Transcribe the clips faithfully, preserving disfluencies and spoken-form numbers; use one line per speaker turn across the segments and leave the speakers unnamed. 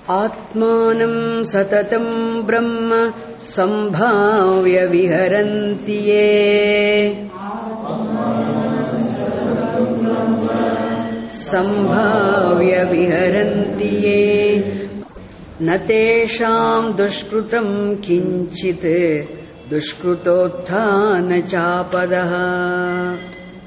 Atmanam satatam brahma sambhavya viharanti ye. Sambhavya viharanti ye. Natesham dushkrutam kinchit dushkrutothana chapadaha.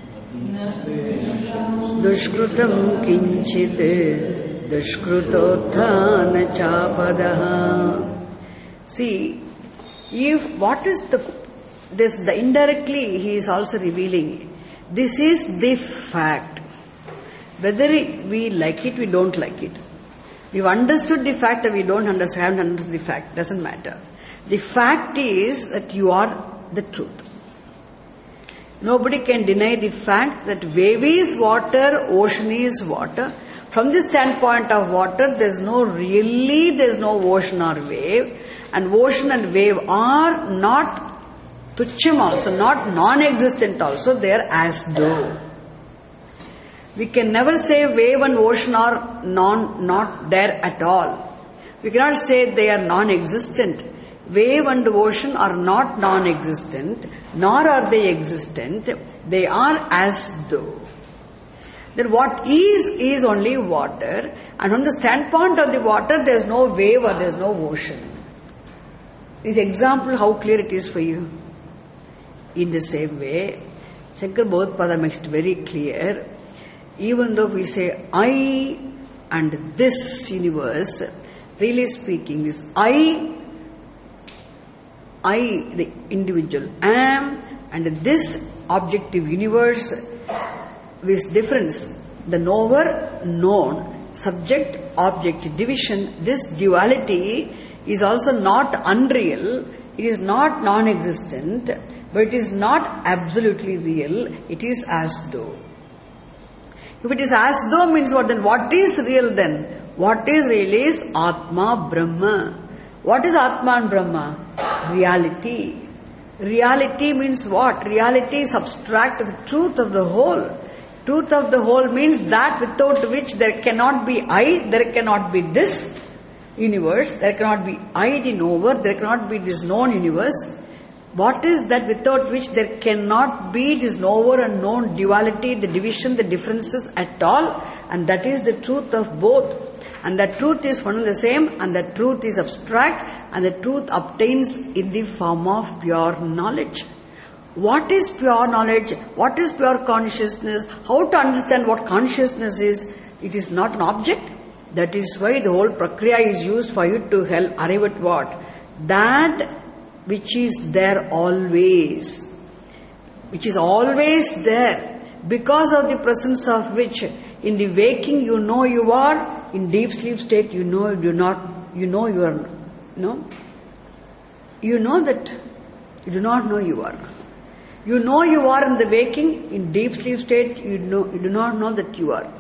Dushkrutam kinchit dushkrutothana chapadaha. See, if what is the this the indirectly he is also revealing, this is the fact. Whether we like it, we don't like it. We've understood the fact that we don't understand, haven't understood the fact, doesn't matter. The fact is that you are the truth. Nobody can deny the fact that wave is water, ocean is water. From the standpoint of water, there's no really, there's no ocean or wave. And ocean and wave are not tucham also, not non-existent also, they are as though. We can never say wave and ocean are non, not there at all. We cannot say they are non-existent. Wave and ocean are not non-existent, nor are they existent. They are as though. Then what is, is only water. And from the standpoint of the water, there is no wave or there is no ocean. This example, how clear it is for you? In the same way, Shankar Bhagavad makes it very clear. Even though we say I and this universe, really speaking, this I, I, the individual, am, and this objective universe, with difference, the knower, known, subject, object, division, this duality is also not unreal, it is not non-existent, but it is not absolutely real, it is as though. If it is as though means what, then what is real then? What is real is Atma Brahma. What is Atma and Brahma? Reality. Reality means what? Reality is abstract, the truth of the whole. Truth of the whole means that without which there cannot be I, there cannot be this universe, there cannot be I the knower, there cannot be this known universe. What is that without which there cannot be this knower and known duality, the division, the differences at all? And that is the truth of both. And that truth is one and the same, and that truth is abstract, and the truth obtains in the form of pure knowledge. What is pure knowledge? What is pure consciousness? How to understand what consciousness is? It is not an object. That is why the whole prakriya is used for you to help arrive at what? That which is there always. Which is always there. Because of the presence of which, in the waking you know you are, in deep sleep state you know you do not, you know you are, you know. You know that you do not know you are. You know you are in the waking, in deep sleep state, you know you do not know that you are.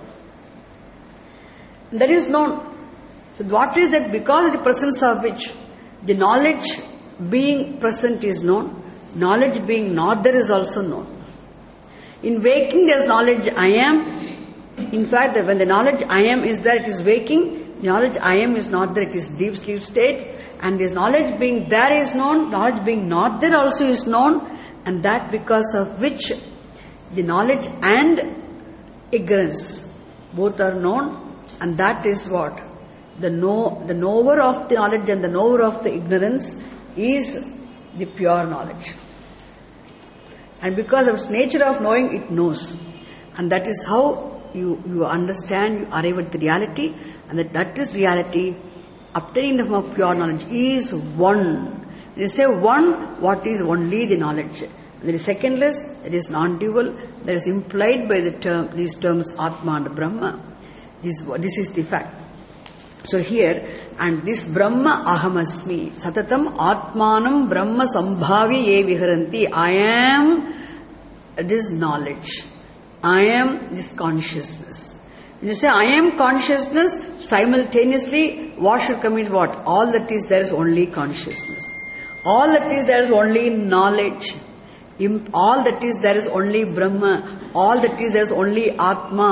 That is known. So what is that? Because of the presence of which the knowledge being present is known, knowledge being not there is also known. In waking there is knowledge I am. In fact, when the knowledge I am is there, it is waking. Knowledge I am is not there, it is deep sleep state. And this knowledge being there is known, knowledge being not there also is known. And that because of which the knowledge and ignorance both are known, and that is what? The know, the knower of the knowledge and the knower of the ignorance is the pure knowledge. And because of its nature of knowing, it knows. And that is how you, you understand, you arrive at the reality, and that, that is reality, obtaining from pure knowledge is one. They say one, what is only the knowledge. There is secondless, that is non-dual, that is implied by the term, these terms Atma and Brahma. This, this is the fact. So here, and this Brahma Ahamasmi, Satatam Atmanam Brahma Sambhavi Ye Viharanti. I am this knowledge. I am this consciousness. When you say I am consciousness, simultaneously, what should come in what? All that is there is only consciousness. All that is there is only knowledge. All that is there is only Brahma. All that is there is only Atma.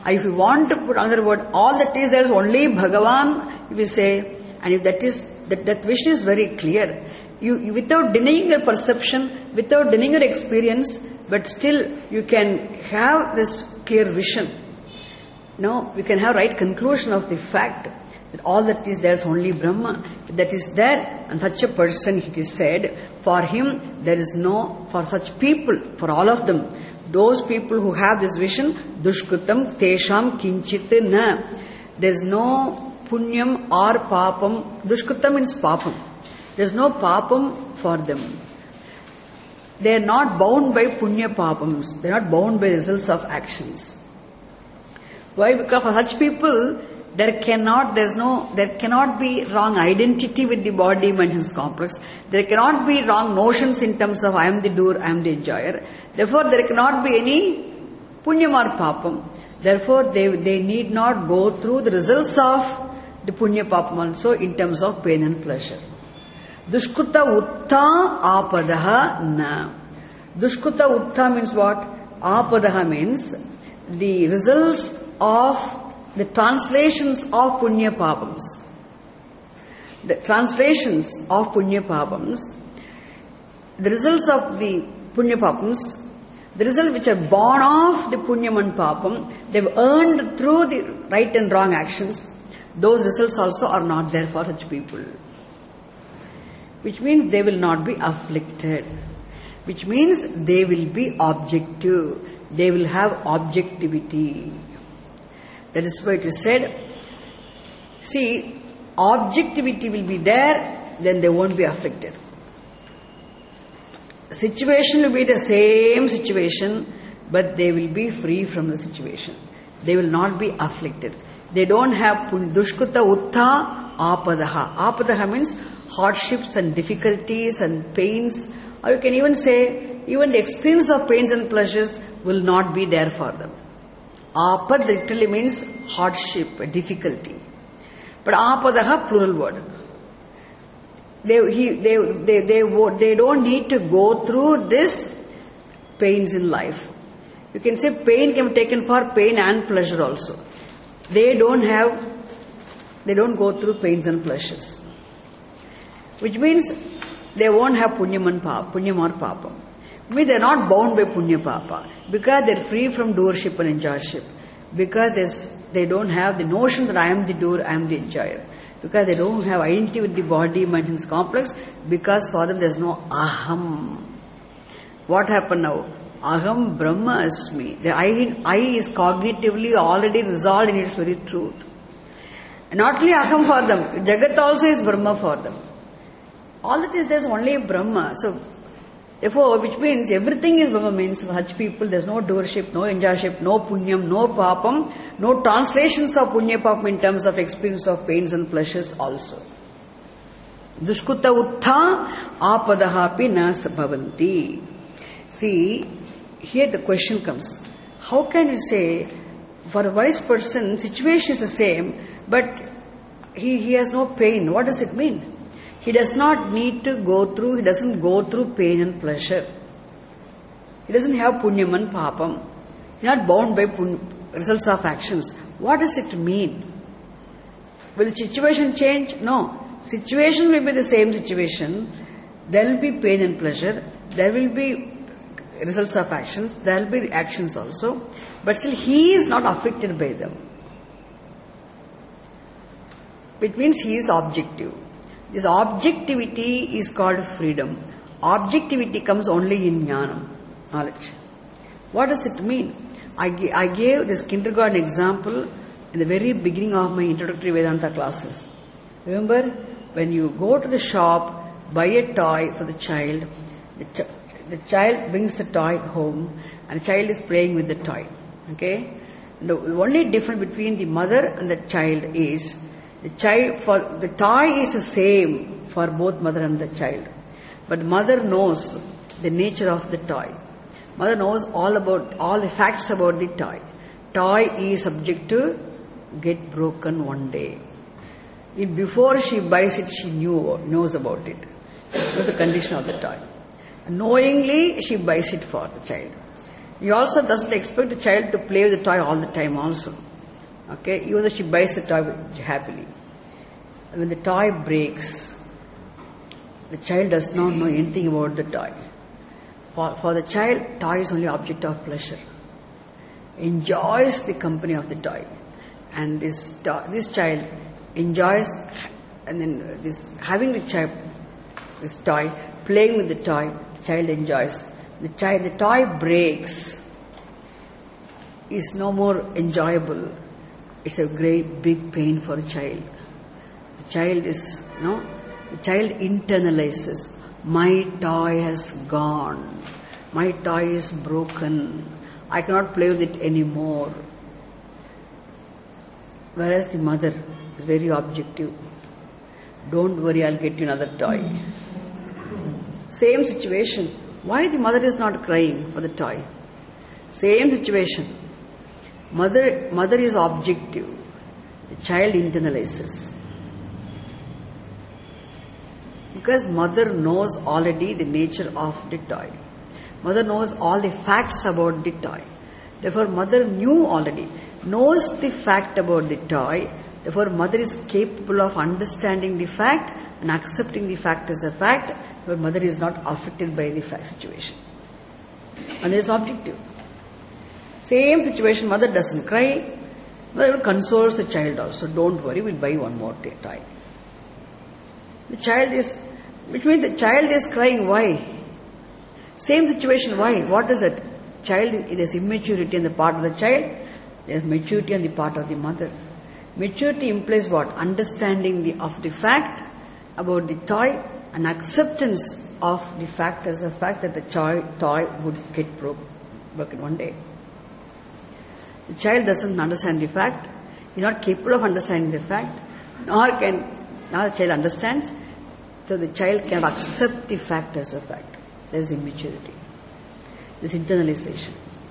If you want to put another word, all that is there is only Bhagavan, if you say, and if that is, that, that vision is very clear. You, you, without denying your perception, without denying your experience, but still you can have this clear vision. No, we can have right conclusion of the fact that all that is there is only Brahma. That is there, and such a person, it is said, for him there is no, for such people, for all of them, those people who have this vision, dushkrutam tesham kinchit na. There is no punyam or papam. Dushkrutam means papam. There is no papam for them. They are not bound by punya papams. They are not bound by the results of actions. Why? Because for such people, there cannot, there is no, there cannot be wrong identity with the body mentions complex. There cannot be wrong notions in terms of I am the doer, I am the enjoyer. Therefore, there cannot be any punyam or papam. Therefore, they, they need not go through the results of the punya papam also in terms of pain and pleasure. Dushkruta utta apadaha na. Dushkruta utta means what? Apadaha means the results of the translations of punya papams. The translations of punya papams, the results of the punya papams, the results which are born of the punyam and papam, they've earned through the right and wrong actions. Those results also are not there for such people. Which means they will not be afflicted. Which means they will be objective. They will have objectivity. That is why it is said, see, objectivity will be there, then they won't be afflicted. Situation will be the same situation, but they will be free from the situation. They will not be afflicted. They don't have dushkruta utta apadaha. Apadaha means hardships and difficulties and pains, or you can even say, even the experience of pains and pleasures will not be there for them. Apad literally means hardship, difficulty. But apadaha, plural word. They, he, they, they, they, they don't need to go through this pains in life. You can say pain can be taken for pain and pleasure also. They don't have, they don't go through pains and pleasures. Which means they won't have punyam and papa, punyam or papa. I mean, they are not bound by punya papa because they are free from doership and enjoyership. Because they don't have the notion that I am the doer, I am the enjoyer. Because they don't have identity with the body, mind and complex. Because for them there is no aham. What happened now? Aham Brahma Asmi. The I, I is cognitively already resolved in its very truth. And not only aham for them, Jagat also is Brahma for them. All that is, there is only Brahma. So, therefore, which means everything is Brahma, means for such people there is no doership, no enjoyership, no punyam, no papam, no translations of punya papam in terms of experience of pains and pleasures also. Dushkruta utta apadahapi nas bhavanti. See, here the question comes. How can you say, for a wise person, situation is the same, but he, he has no pain? What does it mean? He does not need to go through, he doesn't go through pain and pleasure. He doesn't have punyam and papam. He is not bound by pun- results of actions. What does it mean? Will the situation change? No. Situation will be the same situation. There will be pain and pleasure. There will be results of actions. There will be actions also. But still he is not affected by them. It means he is objective. This objectivity is called freedom. Objectivity comes only in jnanam, knowledge. What does it mean? I, g- I gave this kindergarten example in the very beginning of my introductory Vedanta classes. Remember, when you go to the shop, buy a toy for the child, the, ch- the child brings the toy home and the child is playing with the toy. Okay? The only difference between the mother and the child is the child, for the toy is the same for both mother and the child. But mother knows the nature of the toy. Mother knows all about, all the facts about the toy. Toy is subject to get broken one day. If before she buys it, she knew, knows about it. That's the condition of the toy. Knowingly, she buys it for the child. He also doesn't expect the child to play with the toy all the time also. Okay, even though she buys the toy happily. When the toy breaks, the child does not know anything about the toy. For, for the child, toy is only object of pleasure. Enjoys the company of the toy. And this to- this child enjoys, and then this having the child, this toy, playing with the toy, the child enjoys. The child, the toy breaks, is no more enjoyable. It's a great big pain for a child. The child is, you know, the child internalizes. My toy has gone. My toy is broken. I cannot play with it anymore. Whereas the mother is very objective. Don't worry, I'll get you another toy. Same situation. Why the mother is not crying for the toy? Same situation. Mother, mother is objective. The child internalizes. Because mother knows already the nature of the toy. Mother knows all the facts about the toy. Therefore, mother knew already, knows the fact about the toy. Therefore, mother is capable of understanding the fact and accepting the fact as a fact. Therefore, mother is not affected by the fact situation. Mother is objective. Same situation, mother doesn't cry. Mother consoles the child also. Don't worry, we'll buy one more toy. The child is, which means the child is crying. Why? Same situation. Why? What is it? Child, it is immaturity on the part of the child. There is maturity on the part of the mother. Maturity implies what? Understanding the, of the fact about the toy and acceptance of the fact as a fact that the toy, toy would get broken one day. The child doesn't understand the fact. He is not capable of understanding the fact. Nor can, now the child understands. So the child can accept the fact as a fact. There is immaturity. This internalization.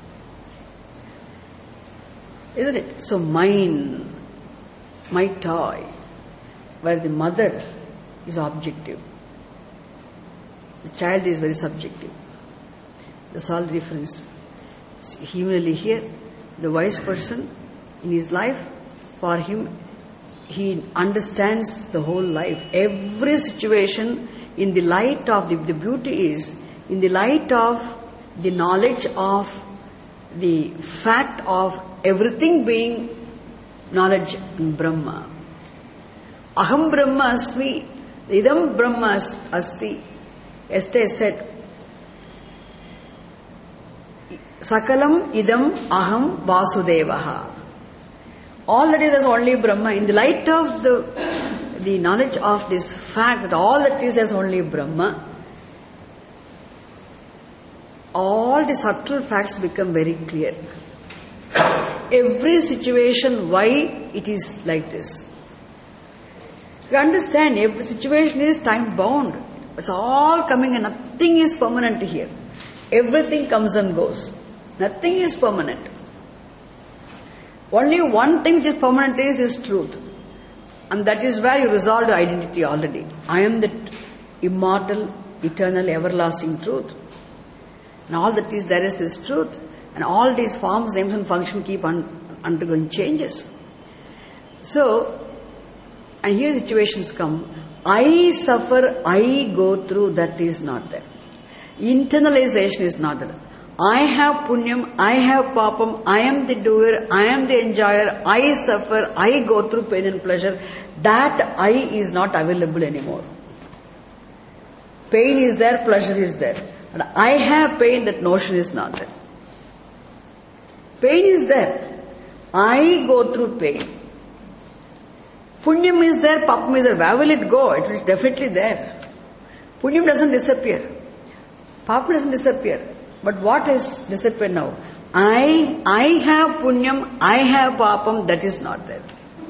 Isn't it? So mine, my toy, where the mother is objective. The child is very subjective. That's all the difference. Similarly here, the wise person in his life, for him, he understands the whole life. Every situation in the light of, the, the beauty is, in the light of the knowledge of the fact of everything being knowledge in Brahma. Aham Brahma asmi, idam Brahma asti. Esther said, Sakalam idam aham Vasudevaha. All that is as only Brahma. In the light of the, the knowledge of this fact that all that is as only Brahma, all the subtle facts become very clear. Every situation, why it is like this. You understand, every situation is time bound. It's all coming and nothing is permanent here. Everything comes and goes. Nothing is permanent. Only one thing which is permanent is, is truth. And that is where you resolve the identity already. I am the immortal, eternal, everlasting truth. And all that is, there is this truth. And all these forms, names and functions keep un- undergoing changes. So, and here situations come. I suffer, I go through, that is not there. Internalization is not there. I have punyam, I have papam, I am the doer, I am the enjoyer, I suffer, I go through pain and pleasure. That I is not available anymore. Pain is there, pleasure is there. But I have pain, that notion is not there. Pain is there. I go through pain. Punyam is there, papam is there. Where will it go? It is definitely there. Punyam doesn't disappear. Papam doesn't disappear. But what has disappeared now? I, I have punyam, I have papam, that is not there.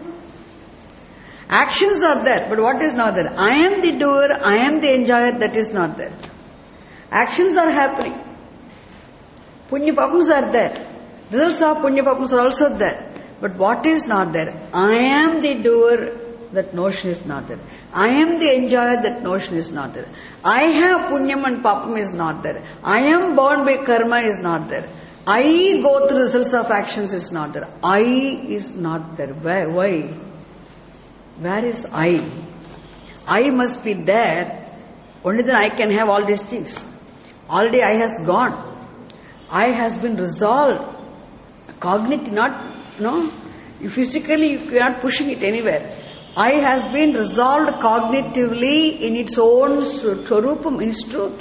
Actions are there, but what is not there? I am the doer, I am the enjoyer, that is not there. Actions are happening. Punya papams are there. Results of punya papams are also there. But what is not there? I am the doer, that notion is not there. I am the enjoyer, that notion is not there. I have punyam and papam is not there. I am born by karma is not there. I go through the results of actions is not there. I is not there. Where? Why? Where is I? I must be there. Only then I can have all these things. Already I has gone. I has been resolved. Cognitive, not, no. Physically you are not pushing it anywhere. I has been resolved cognitively in its own swarupam, in its truth.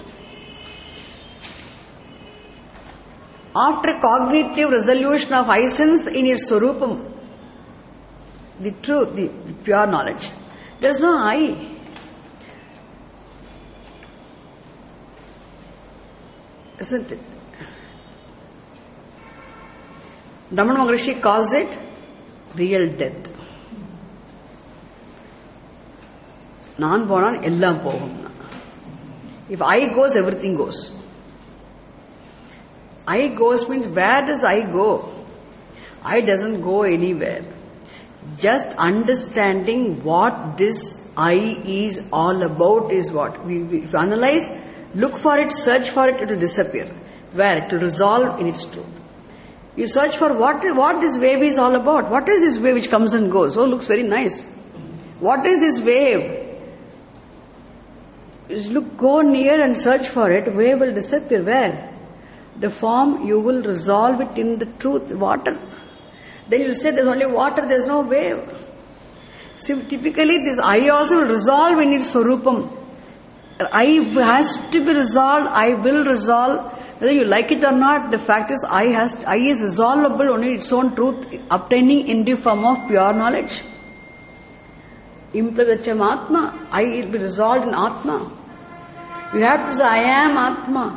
After cognitive resolution of I sense in its swarupam, the truth, the pure knowledge, there is no I. Isn't it? Ramana Maharishi calls it real death. Naan ponan ellam pogum. If I goes, everything goes. I goes means where does I go? I doesn't go anywhere. Just understanding what this I is all about is what. We, we, if you analyze, look for it, search for it, it will disappear. Where? It will resolve in its truth. You search for what, what this wave is all about. What is this wave which comes and goes? Oh, looks very nice. What is this wave? Just look, go near and search for it. Wave will disappear. Where? The form, you will resolve it in the truth. Water. Then you say there's only water, there's no wave. See, typically this I also will resolve in its swarupam. I has to be resolved, I will resolve. Whether you like it or not, the fact is I has I is resolvable only its own truth, obtaining in the form of pure knowledge. Impradacham Atma, I will be resolved in Atma. You have to say, I am Atma.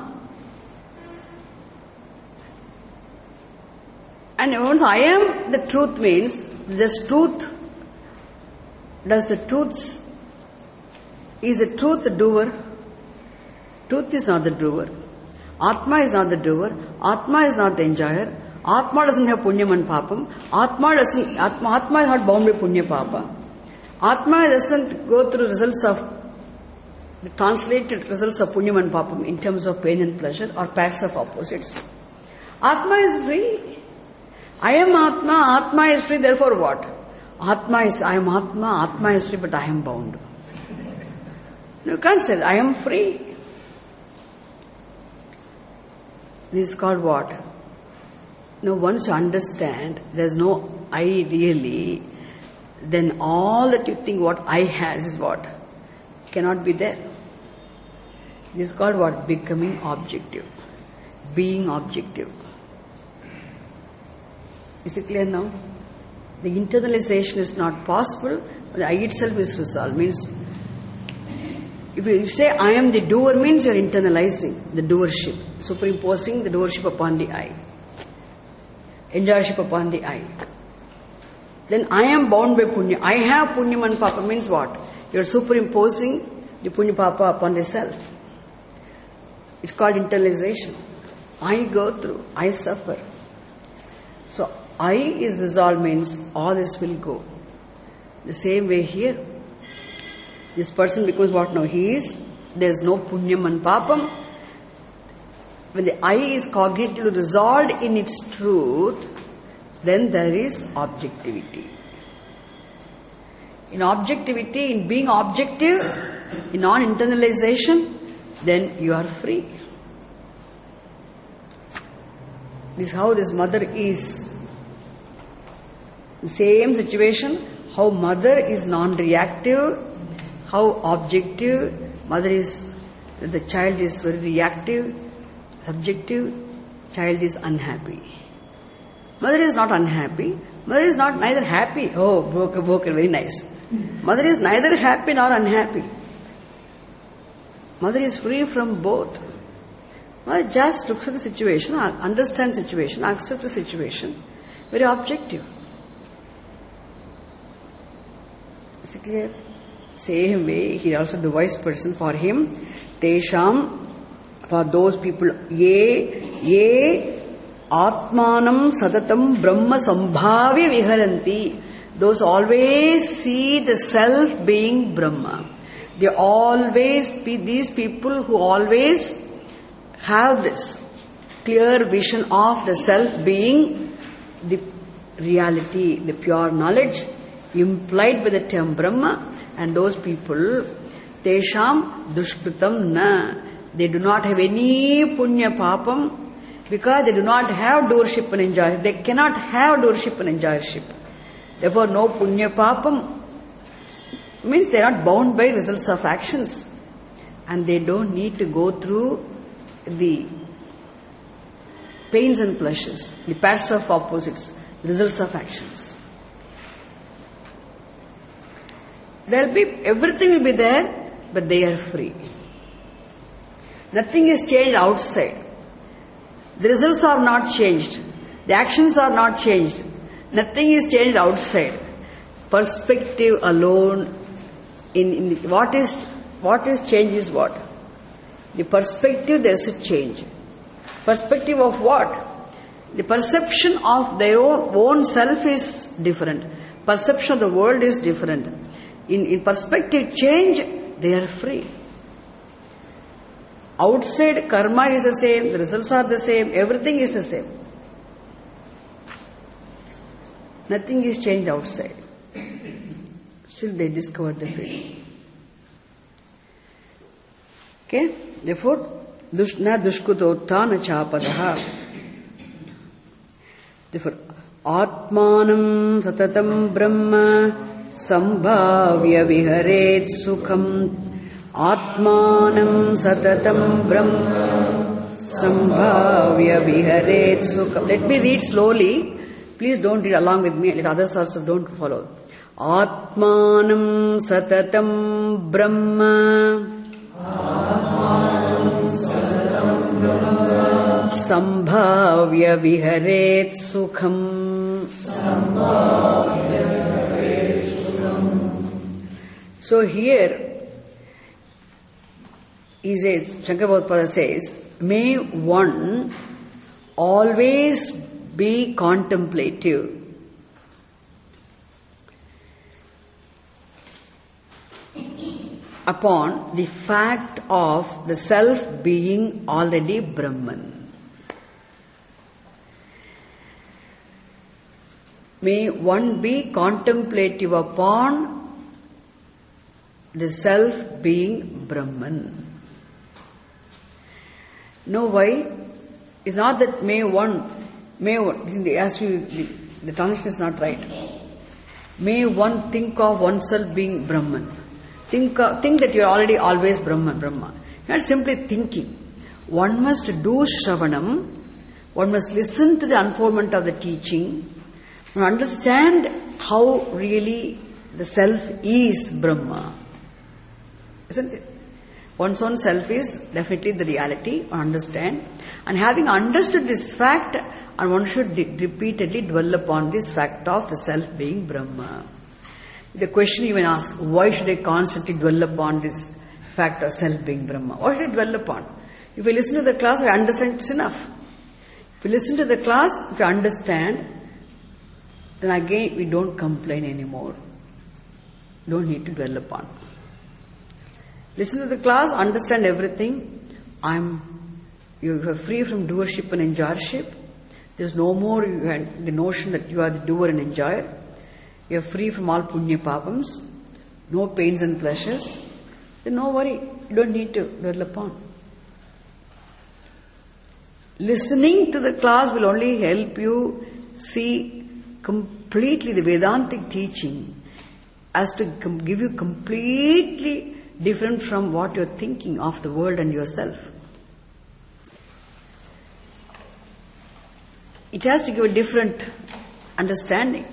And once I am the truth means, this truth, does the truth, is the truth the doer? Truth is not the doer. Atma is not the doer. Atma is not the enjoyer. Atma doesn't have punyam and papam. Atma doesn't, Atma, Atma is not bound by punya papa. Atma doesn't go through results of, the translated results of punyam and papam in terms of pain and pleasure or pairs of opposites. Atma is free. I am Atma, Atma is free, therefore what? Atma is, I am Atma, Atma is free, but I am bound. You can't say that. I am free. This is called what? Now once you understand there is no I really, then all that you think what I has is what? Cannot be there. This is called what? Becoming objective. Being objective. Is it clear now? The internalization is not possible, but the I itself is resolved. Means, if you say I am the doer, means you are internalizing the doership, superimposing the doership upon the I, enjoyership upon the I. Then I am bound by punya. I have punyam and papa means what? You are superimposing the punya papa upon the self. It's called internalization. I go through, I suffer. So I is resolved means all this will go. The same way here. This person becomes what now? He is. There is no punyam and papam. When the I is cognitively resolved in its truth, then there is objectivity. In objectivity, in being objective, in non-internalization, then you are free. This is how this mother is. The same situation, how mother is non-reactive, how objective, mother is, the child is very reactive, subjective, child is unhappy. Mother is not unhappy, mother is not neither happy, oh, broken, broken, very nice. Mother is neither happy nor unhappy. Mother is free from both. Mother just looks at the situation, understands the situation, accepts the situation, very objective. Is it clear? Same way, he also the wise person for him. Tesham, for those people, ye, ye, atmanam sadatam brahma sambhavya viharanti. Those always see the self being Brahma. They always be these people who always have this. clear vision of the self being the reality, the pure knowledge implied by the term Brahma, and those people, Tesham Dushkritam Na, they do not have any Punya Papam because they do not have doership and enjoyship. They cannot have doership and enjoyship. Therefore, no Punya Papam means they are not bound by results of actions, and they don't need to go through the pains and pleasures, the paths of opposites, results of actions. There will be, everything will be there, but they are free. Nothing is changed outside. The results are not changed. The actions are not changed. Nothing is changed outside. Perspective alone. In, in the, what is what is change is what? The perspective, there is a change. Perspective of what? The perception of their own, own self is different. Perception of the world is different. In, in perspective change, they are free. Outside karma is the same, the results are the same, everything is the same. Nothing is changed outside. Still they discovered the freedom. Okay? Therefore, dushna dushkutottana chapadaha. Therefore, atmanam satatam brahma sambhavya viharet sukham. Atmanam satatam brahma sambhavya viharet sukham. Let me read slowly. Please don't read along with me. Let others also don't follow. Atmanam satatam brahma sambhavya viharet sukham. So here he says, Shankara Bhagavad says, may one always be contemplative. Upon the fact of the self being already Brahman. May one be contemplative upon the self being Brahman. Know why? It's not that may one, may one, as you, the, the translation is not right. May one think of oneself being Brahman. Think, uh, think that you are already always Brahman, Brahma. Not simply thinking. One must do Shravanam. One must listen to the unfoldment of the teaching. And understand how really the self is Brahma. Isn't it? One's own self is definitely the reality. Understand. And having understood this fact, and one should de- repeatedly dwell upon this fact of the self being Brahma. The question you may ask, why should I constantly dwell upon this fact of self being Brahma? What should I dwell upon? If you listen to the class, I understand it's enough. If you listen to the class, if you understand, then again we don't complain anymore. Don't need to dwell upon. Listen to the class, understand everything. I'm, you are free from doership and enjoyership. There's no more you had the notion that you are the doer and enjoyer. You are free from all punya papams, no pains and pleasures. Then no worry, you don't need to dwell upon. Listening to the class will only help you see completely the Vedantic teaching as to com- give you completely different from what you're thinking of the world and yourself. It has to give a different understanding.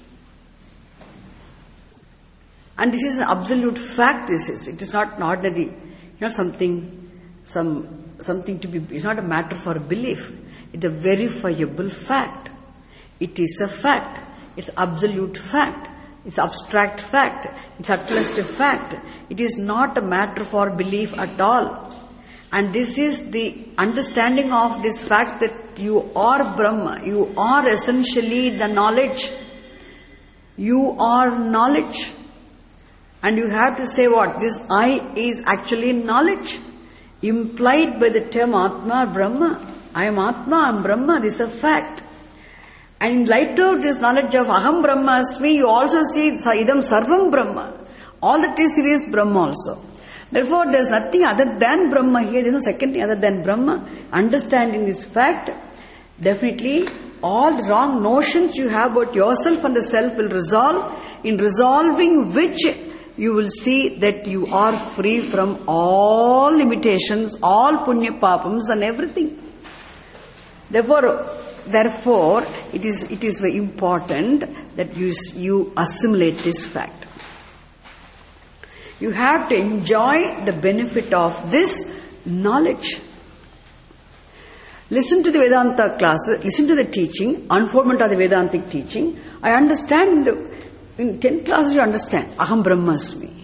And this is an absolute fact, this is. It is not an ordinary, you know, something, some, something to be, it's not a matter for belief. It's a verifiable fact. It is a fact. It's absolute fact. It's abstract fact. It's subtlest fact. It is not a matter for belief at all. And this is the understanding of this fact that you are Brahma. You are essentially the knowledge. You are knowledge. And you have to say what? This I is actually knowledge. implied by the term Atma, Brahma. I am Atma, I am Brahma, this is a fact. And in light of this knowledge of Aham Brahmasmi, you also see Idam Sarvam Brahma. All that is here is Brahma also. Therefore, there is nothing other than Brahma here. There is no second thing other than Brahma. Understanding this fact, definitely all the wrong notions you have about yourself and the self will resolve. In resolving which, you will see that you are free from all limitations, all punya papams and everything. Therefore, therefore, it is it is very important that you you assimilate this fact. You have to enjoy the benefit of this knowledge. Listen to the Vedanta classes, listen to the teaching, unfoldment of the Vedantic teaching. I understand, the, in ten classes you understand, Aham Brahmasmi.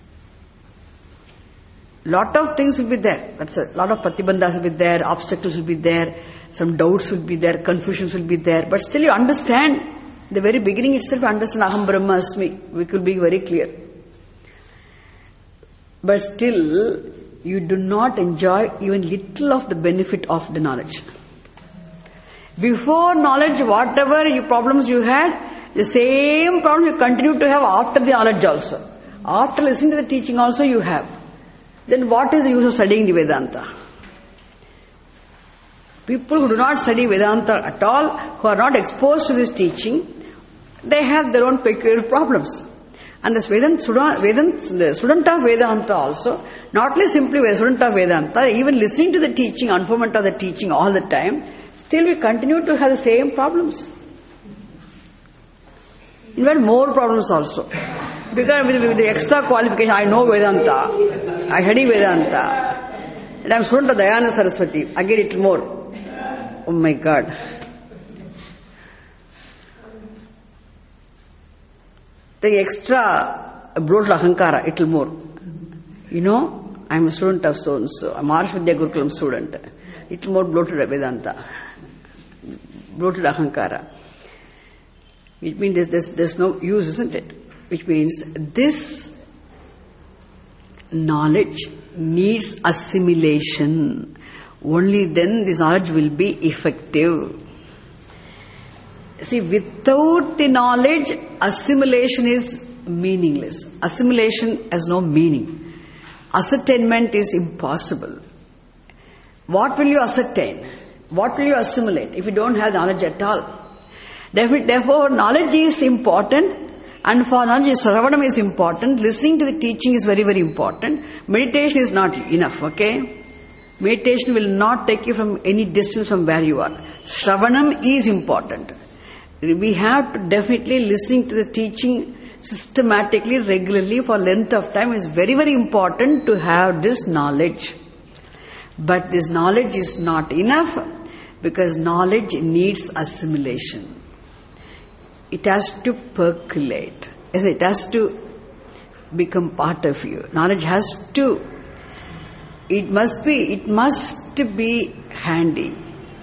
Lot of things will be there. That's a lot of pratibandhas will be there, obstacles will be there, some doubts will be there, confusions will be there. But still you understand, the very beginning itself you understand Aham Brahmasmi. We could be very clear. But still, you do not enjoy even little of the benefit of the knowledge. Before knowledge, whatever you problems you had, the same problem you continue to have after the knowledge also. After listening to the teaching also you have. Then what is the use of studying the Vedanta? People who do not study Vedanta at all, who are not exposed to this teaching, they have their own peculiar problems. And the student, the student of Vedanta also, not only simply a student of Vedanta, even listening to the teaching, unfoldment of the teaching all the time, still we continue to have the same problems. In fact, more problems also. Because with, with the extra qualification, I know Vedanta, I study Vedanta, and I am student of Dayana Saraswati, again little more. Oh my God. The extra bloated ahankara, little more. You know, I am a student of so and so, I'm Maharshi Vidya Gurukulam student. Little more bloated Vedanta. Bloated ahankara. Which means there's, there's, there's no use, isn't it? Which means this knowledge needs assimilation. Only then this knowledge will be effective. See, without the knowledge, assimilation is meaningless. Assimilation has no meaning. Ascertainment is impossible. What will you ascertain? What will you assimilate if you don't have knowledge at all? Therefore, knowledge is important, and for knowledge, Sravanam is important. Listening to the teaching is very, very important. Meditation is not enough, okay? Meditation will not take you from any distance from where you are. Sravanam is important. We have to definitely listening to the teaching systematically, regularly for length of time is very, very important to have this knowledge. But this knowledge is not enough because knowledge needs assimilation. It has to percolate. It has to become part of you. Knowledge has to, it must be, it must be handy.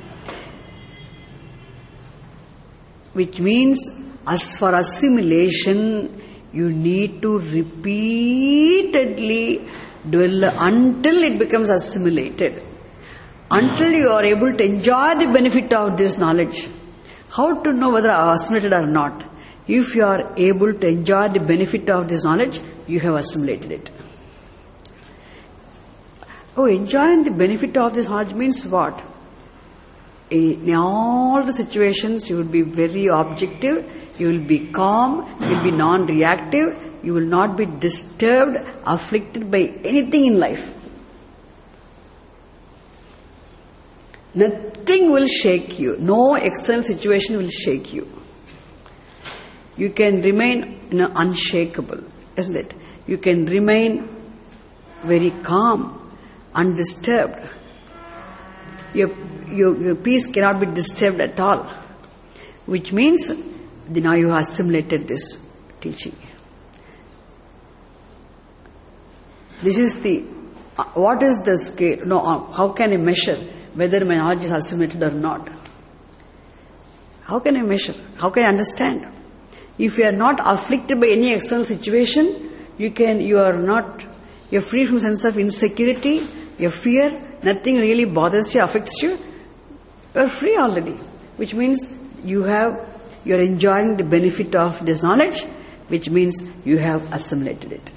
Which means, as for assimilation, you need to repeatedly dwell until it becomes assimilated. Until you are able to enjoy the benefit of this knowledge. How to know whether I have assimilated or not? If you are able to enjoy the benefit of this knowledge, you have assimilated it. Oh, enjoying the benefit of this knowledge means what? In all the situations, you will be very objective, you will be calm, you will be non-reactive, you will not be disturbed, afflicted by anything in life. Nothing will shake you. No external situation will shake you. You can remain you know, unshakable, isn't it? You can remain very calm, undisturbed. Your, your, your peace cannot be disturbed at all. Which means, now you have assimilated this teaching. This is the, uh, what is the scale? No, uh, how can I measure whether my knowledge is assimilated or not? How can I measure? How can I understand? If you are not afflicted by any external situation, you can, you are not, you are free from sense of insecurity, your fear, nothing really bothers you, affects you, you are free already. Which means you have, you are enjoying the benefit of this knowledge, which means you have assimilated it.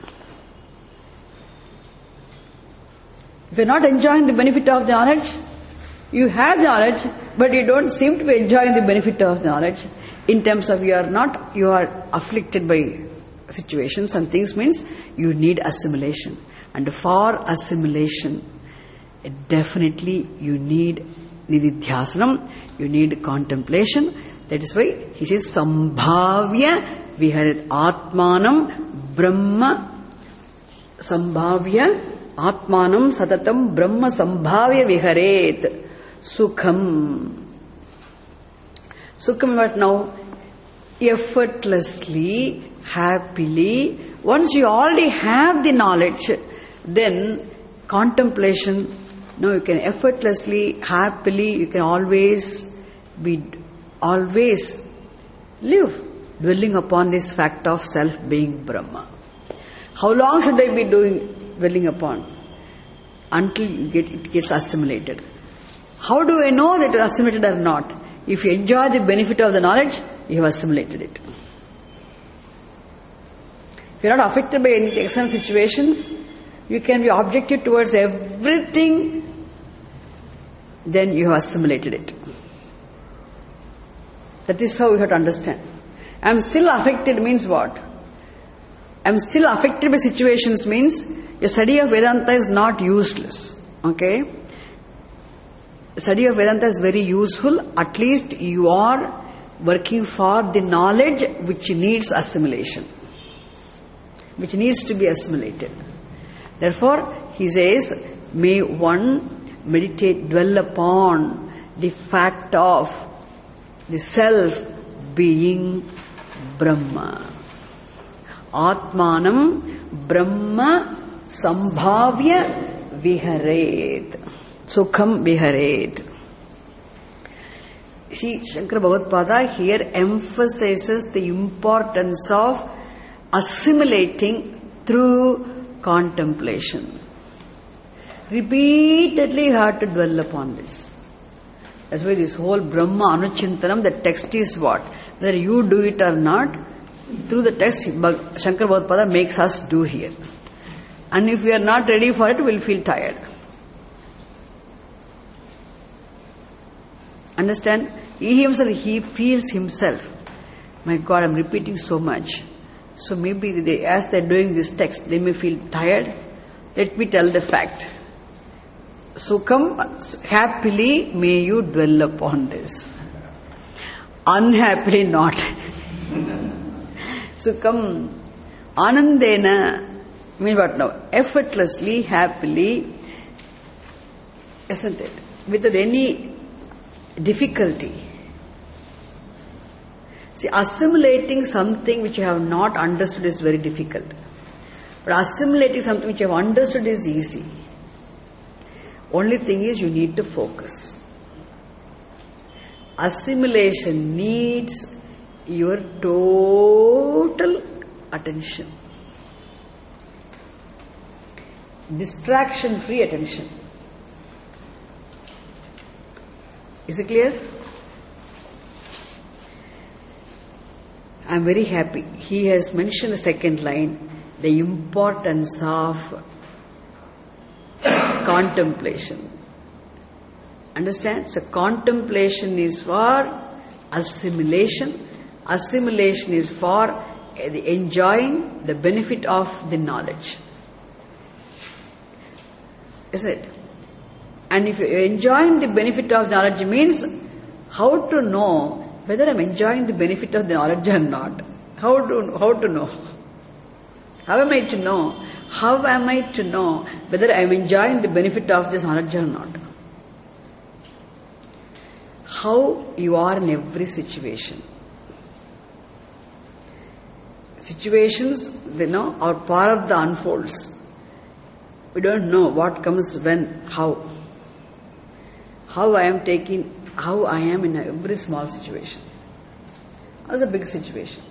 If you are not enjoying the benefit of the knowledge, you have the knowledge, but you don't seem to be enjoying the benefit of the knowledge. In terms of you are not, you are afflicted by situations and things, means you need assimilation. And for assimilation, definitely you need nididhyasanam, you need contemplation. That is why he says sambhavya viharet atmanam brahma sambhavya atmanam satatam brahma sambhavya viharet sukham. Sukham what now? Effortlessly, happily. Once you already have the knowledge, then contemplation, no, you can effortlessly, happily, you can always be, always live, dwelling upon this fact of self being Brahma. How long should I be doing, dwelling upon? Until you get, it gets assimilated. How do I know that it is assimilated or not? If you enjoy the benefit of the knowledge, you have assimilated it. If you are not affected by any external situations, you can be objective towards everything, then you have assimilated it. That is how you have to understand. I am still affected means what? I am still affected by situations means your study of Vedanta is not useless. Okay? Study of Vedanta is very useful. At least you are working for the knowledge which needs assimilation, which needs to be assimilated. Therefore, he says, may one meditate, dwell upon the fact of the self being Brahma. Atmanam Brahma Sambhavya Viharet. Sukham Viharet. See, Shankara Bhagavad here emphasizes the importance of assimilating through contemplation. Repeatedly you have to dwell upon this. That's why this whole Brahma Anuchintanam, the text is what? Whether you do it or not, through the text, Shankara Bhagavad makes us do here. And if we are not ready for it, we will feel tired. Understand? He himself, he feels himself. My God, I am repeating so much. So maybe they, as they are doing this text, they may feel tired. Let me tell the fact. So come, happily may you dwell upon this. Unhappily not. So come, anandena, mean what now? Effortlessly, happily, isn't it? Without any difficulty. See, assimilating something which you have not understood is very difficult. But assimilating something which you have understood is easy. Only thing is you need to focus. Assimilation needs your total attention. Distraction-free attention. Is it clear? I am very happy. He has mentioned the second line, the importance of contemplation. Understand? So contemplation is for assimilation. Assimilation is for enjoying the benefit of the knowledge. Isn't it? And if you are enjoying the benefit of knowledge means how to know whether I am enjoying the benefit of the knowledge or not. How to, how to know? How am I to know? How am I to know whether I am enjoying the benefit of this knowledge or not? How you are in every situation. Situations, you know, are part of the unfolds. We don't know what comes when, how. How I am taking, how I am in every small situation. That's a big situation.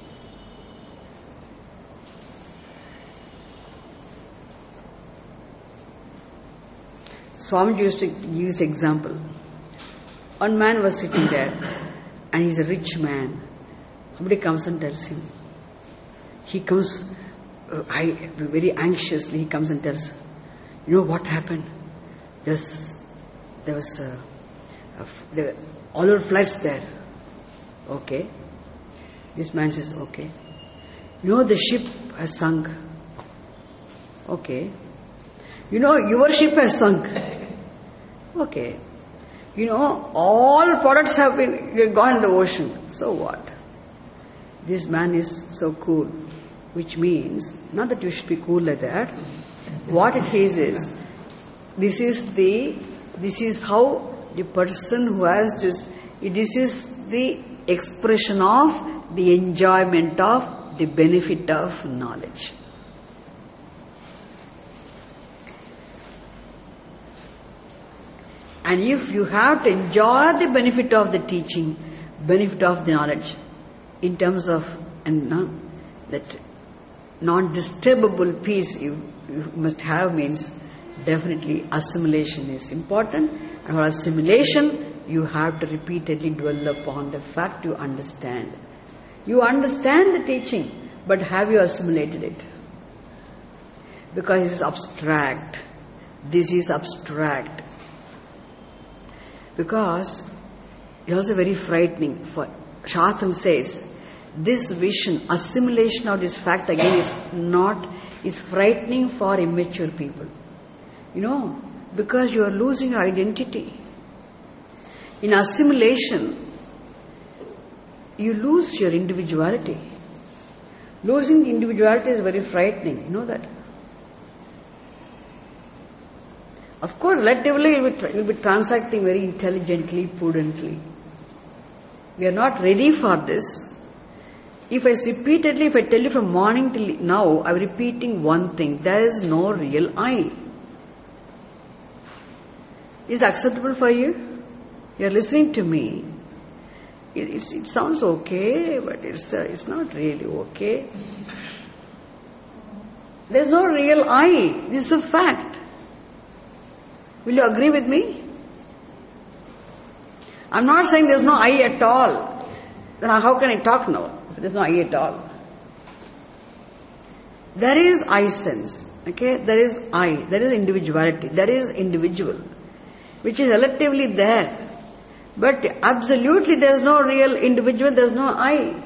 Swamiji used to give this example. One man was sitting there, and he's a rich man. Somebody comes and tells him. He comes, uh, I, very anxiously, he comes and tells, you know what happened? There's, there was uh, a, there were all our flights there. Okay. This man says, okay. You know the ship has sunk. Okay. You know your ship has sunk. Okay. You know all products have been gone in the ocean. So what? This man is so cool. Which means, not that you should be cool like that. What it is is, this is the, this is how the person who has this, this is the expression of the enjoyment of the benefit of knowledge. And if you have to enjoy the benefit of the teaching, benefit of the knowledge, in terms of and no, that non-disturbable peace you, you must have, means definitely assimilation is important. And for assimilation, you have to repeatedly dwell upon the fact you understand. You understand the teaching, but have you assimilated it? Because it is abstract. This is abstract. Because it is also very frightening. For Shastram says, this vision, assimilation of this fact again is not, is frightening for immature people. You know, because you are losing your identity. In assimilation, you lose your individuality. Losing individuality is very frightening, you know that. Of course, relatively you will, tra- you will be transacting very intelligently, prudently. We are not ready for this. If I repeatedly, if I tell you from morning till now, I am repeating one thing, there is no real I. Is it acceptable for you? You are listening to me. It, it's, it sounds okay, but it's, uh, it's not really okay. There is no real I. This is a fact. Will you agree with me? I'm not saying there's no I at all. Then how can I talk now? There's no I at all. There is I sense. Okay? There is I. There is individuality. There is individual. Which is relatively there. But absolutely there is no real individual. There is no I.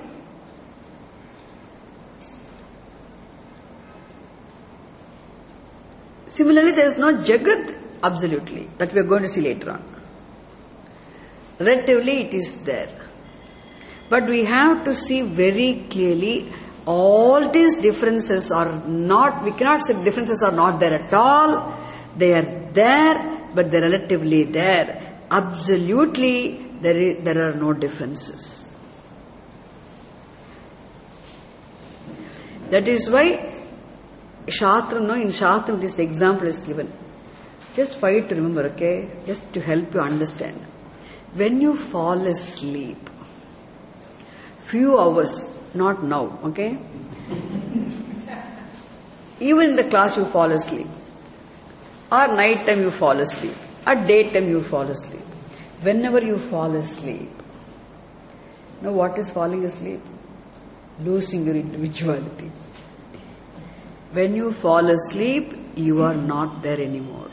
Similarly, there is no Jagat. Absolutely. That we are going to see later on. Relatively it is there. But we have to see very clearly all these differences are not, we cannot say differences are not there at all. They are there, but they are relatively there. Absolutely there is, there are no differences. That is why Shastram, no, in Shastram this example is given. Just for you to remember, okay? Just to help you understand. When you fall asleep, few hours, not now, okay? Even in the class you fall asleep. Or night time you fall asleep. Or daytime you fall asleep. Whenever you fall asleep, know what is falling asleep? Losing your individuality. When you fall asleep, you are not there anymore.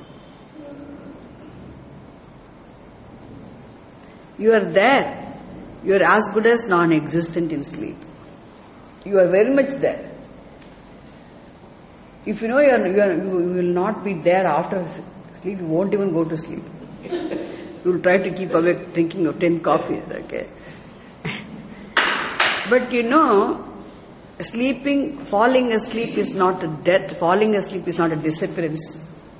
You are there. You are as good as non-existent in sleep. You are very much there. If you know you, are, you, are, you will not be there after sleep, you won't even go to sleep. You will try to keep awake drinking of ten coffees, okay? But you know, sleeping, falling asleep is not a death, falling asleep is not a disappearance.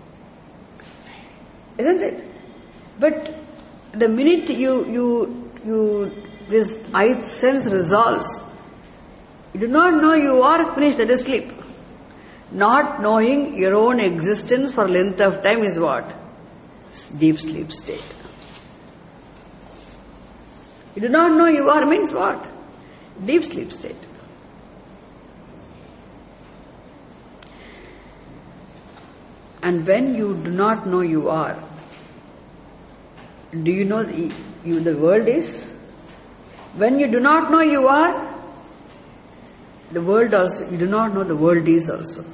Isn't it? But the minute you, you, you, this I sense resolves, you do not know you are finished, that is sleep. Not knowing your own existence for length of time is what? Deep sleep state. You do not know you are means what? Deep sleep state. And when you do not know you are, Do you know the, you, the world is? When you do not know you are, the world also, you do not know the world is also.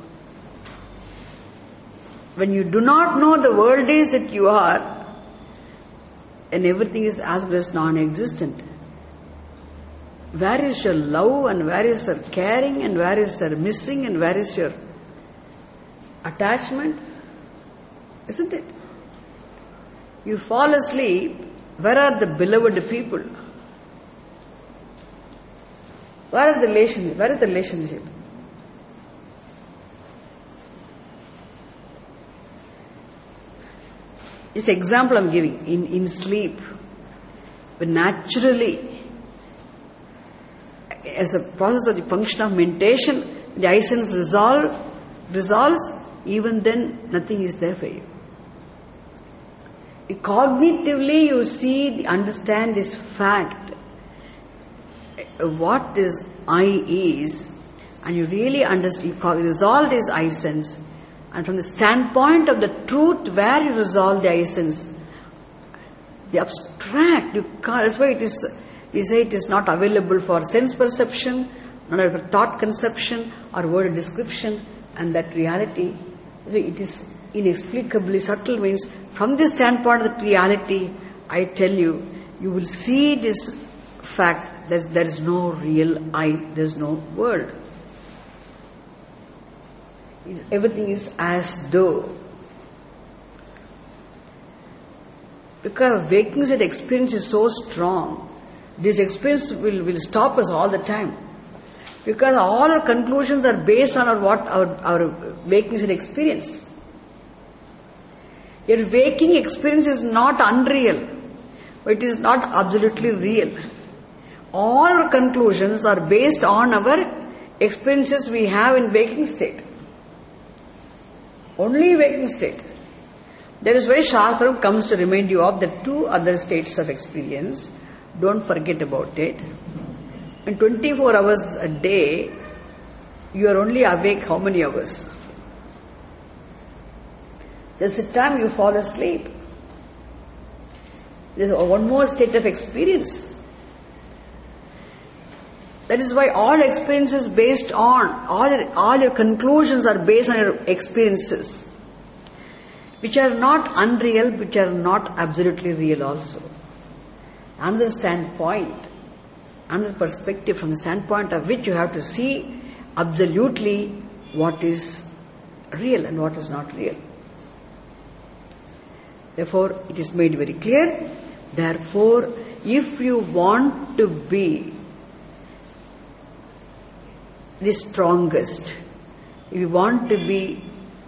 When you do not know the world is that you are, and everything is as good as non-existent. Where is your love and where is your caring and where is your missing and where is your attachment? Isn't it? You fall asleep, where are the beloved people? Where are the relationship? Where is the relationship? This example I'm giving, in, in sleep, but naturally, as a process of the function of meditation, the I sense resolve, resolves, even then nothing is there for you. Cognitively you see, understand this fact, what this I is, and you really understand, you resolve this I sense, and from the standpoint of the truth where you resolve the I sense, the abstract, you can't, that's why it is, we say it is not available for sense perception, not for thought conception or word description, and that reality, it is inexplicably subtle. Means from this standpoint of that reality, I tell you, you will see this fact that there is no real I, there is no world. Everything is as though. Because waking state experience is so strong, this experience will, will stop us all the time. Because all our conclusions are based on our what our, our waking state experience. Your waking experience is not unreal, but it is not absolutely real. All our conclusions are based on our experiences we have in waking state. Only waking state. That is why Shastra comes to remind you of the two other states of experience. Don't forget about it. In twenty-four hours a day, you are only awake how many hours? There's a time you fall asleep. There's one more state of experience. That is why all experiences based on, all your, all your conclusions are based on your experiences, which are not unreal, which are not absolutely real also. Another standpoint, another perspective from the standpoint of which you have to see absolutely what is real and what is not real. Therefore, it is made very clear, therefore, if you want to be the strongest, if you want to be,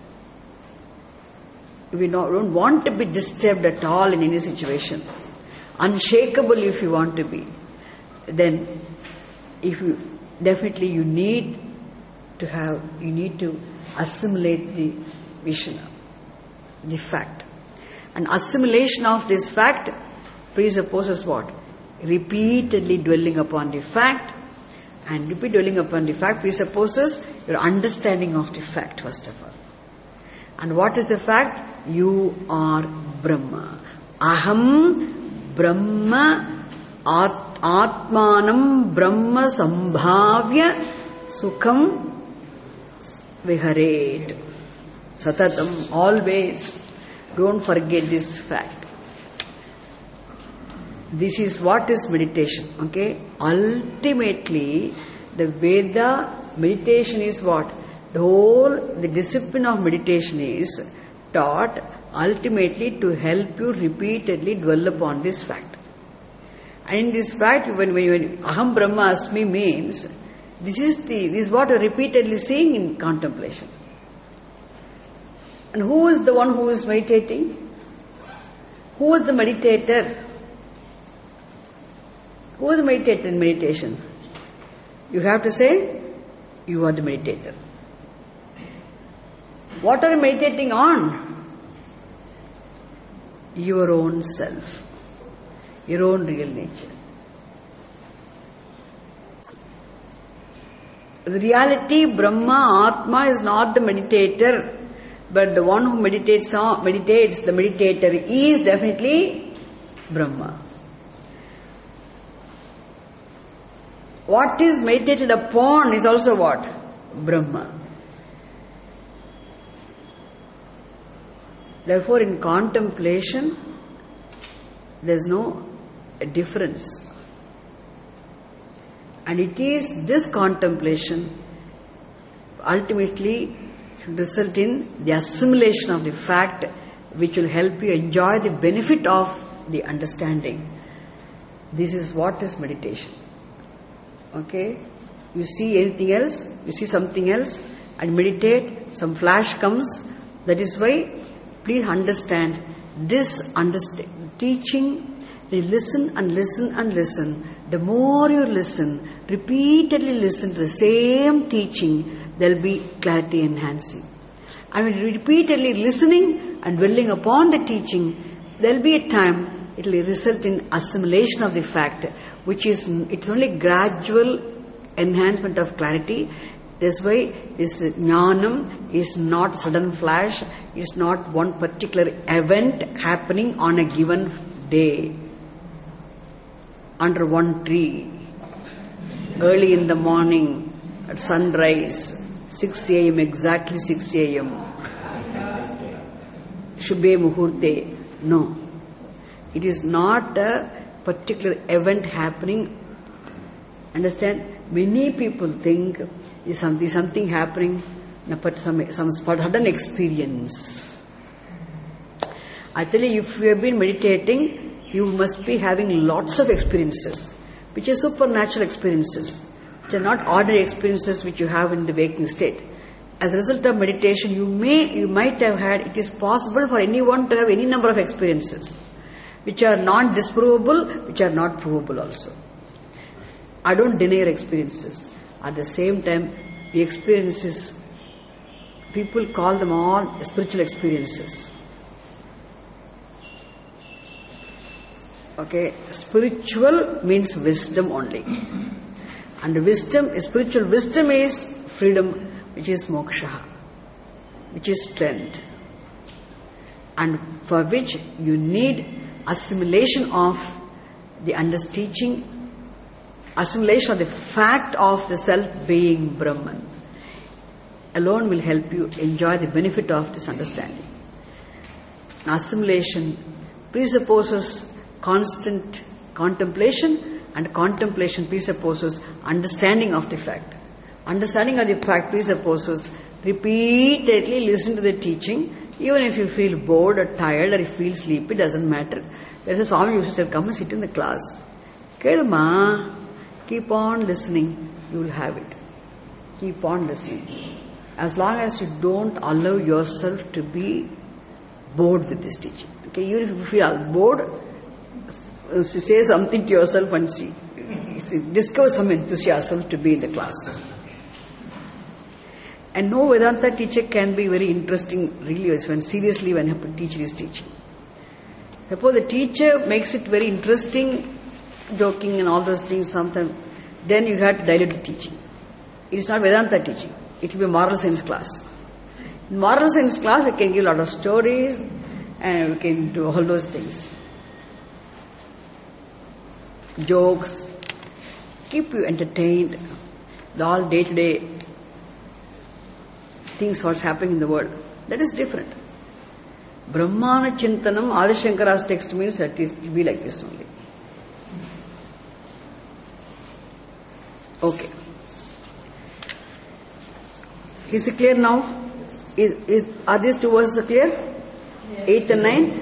if you don't want to be disturbed at all in any situation, unshakable if you want to be, then if you definitely you need to have, you need to assimilate the vision, the fact. And assimilation of this fact presupposes what? Repeatedly dwelling upon the fact, and repeat dwelling upon the fact presupposes your understanding of the fact first of all. And what is the fact? You are Brahma. Aham Brahma Atmanam Brahma Sambhavya Sukham Viharet. Satatam, always. Don't forget this fact. This is what is meditation, okay? Ultimately, the Veda meditation is what? The whole, the discipline of meditation is taught ultimately to help you repeatedly dwell upon this fact. And in this fact, when, when, when Aham Brahma Asmi means, this is the, this is what you are repeatedly seeing in contemplation. And who is the one who is meditating? Who is the meditator? Who is the meditator in meditation? You have to say, you are the meditator. What are you meditating on? Your own self, your own real nature. The reality, Brahma, Atma is not the meditator, but the one who meditates, on, meditates, the meditator is definitely Brahma. What is meditated upon is also what? Brahma. Therefore, in contemplation, there is no difference. And it is this contemplation ultimately should result in the assimilation of the fact, which will help you enjoy the benefit of the understanding. This is what is meditation. Okay? You see anything else, you see something else, and meditate, some flash comes. That is why, please understand, this understand, teaching, you listen and listen and listen. The more you listen, repeatedly listen to the same teaching, there will be clarity enhancing. I mean, repeatedly listening and dwelling upon the teaching, there will be a time it will result in assimilation of the fact, which is, it's only gradual enhancement of clarity. That's why this jnanam is not sudden flash, is not one particular event happening on a given day, under one tree, early in the morning, at sunrise, six a.m., exactly six a.m. Shubhe Muhurte. No. It is not a particular event happening. Understand? Many people think is something, something happening, some, some sudden experience. I tell you, if you have been meditating, you must be having lots of experiences, which are supernatural experiences. They are not ordinary experiences which you have in the waking state. As a result of meditation, you may, you might have had, it is possible for anyone to have any number of experiences, which are non-disprovable, which are not provable also. I don't deny your experiences. At the same time, the experiences, people call them all spiritual experiences. Okay, spiritual means wisdom only. And wisdom, spiritual wisdom is freedom, which is moksha, which is strength. And for which you need assimilation of the understanding, assimilation of the fact of the self being Brahman. Alone will help you enjoy the benefit of this understanding. Assimilation presupposes constant contemplation, and contemplation presupposes understanding of the fact. Understanding of the fact presupposes repeatedly listen to the teaching. Even if you feel bored or tired or you feel sleepy, doesn't matter. There's a Swami used to say, come and sit in the class. Kelma, keep on listening, you will have it. Keep on listening. As long as you don't allow yourself to be bored with this teaching. Okay, even if you feel bored, say something to yourself and see. Discover some enthusiasm to be in the class. And no Vedanta teacher can be very interesting really when seriously when a teacher is teaching. Suppose the teacher makes it very interesting, joking and all those things sometimes, then you have to dilute the teaching. It is not Vedanta teaching. It will be moral science class. In moral science class we can give a lot of stories and we can do all those things. Jokes, keep you entertained, the all day to day things what's happening in the world. That is different. Brahmana Chintanam, Adi Shankara's text means that it will be like this only. Okay. Is it clear now? Is, is, are these two verses clear? Yes. Eighth and ninth?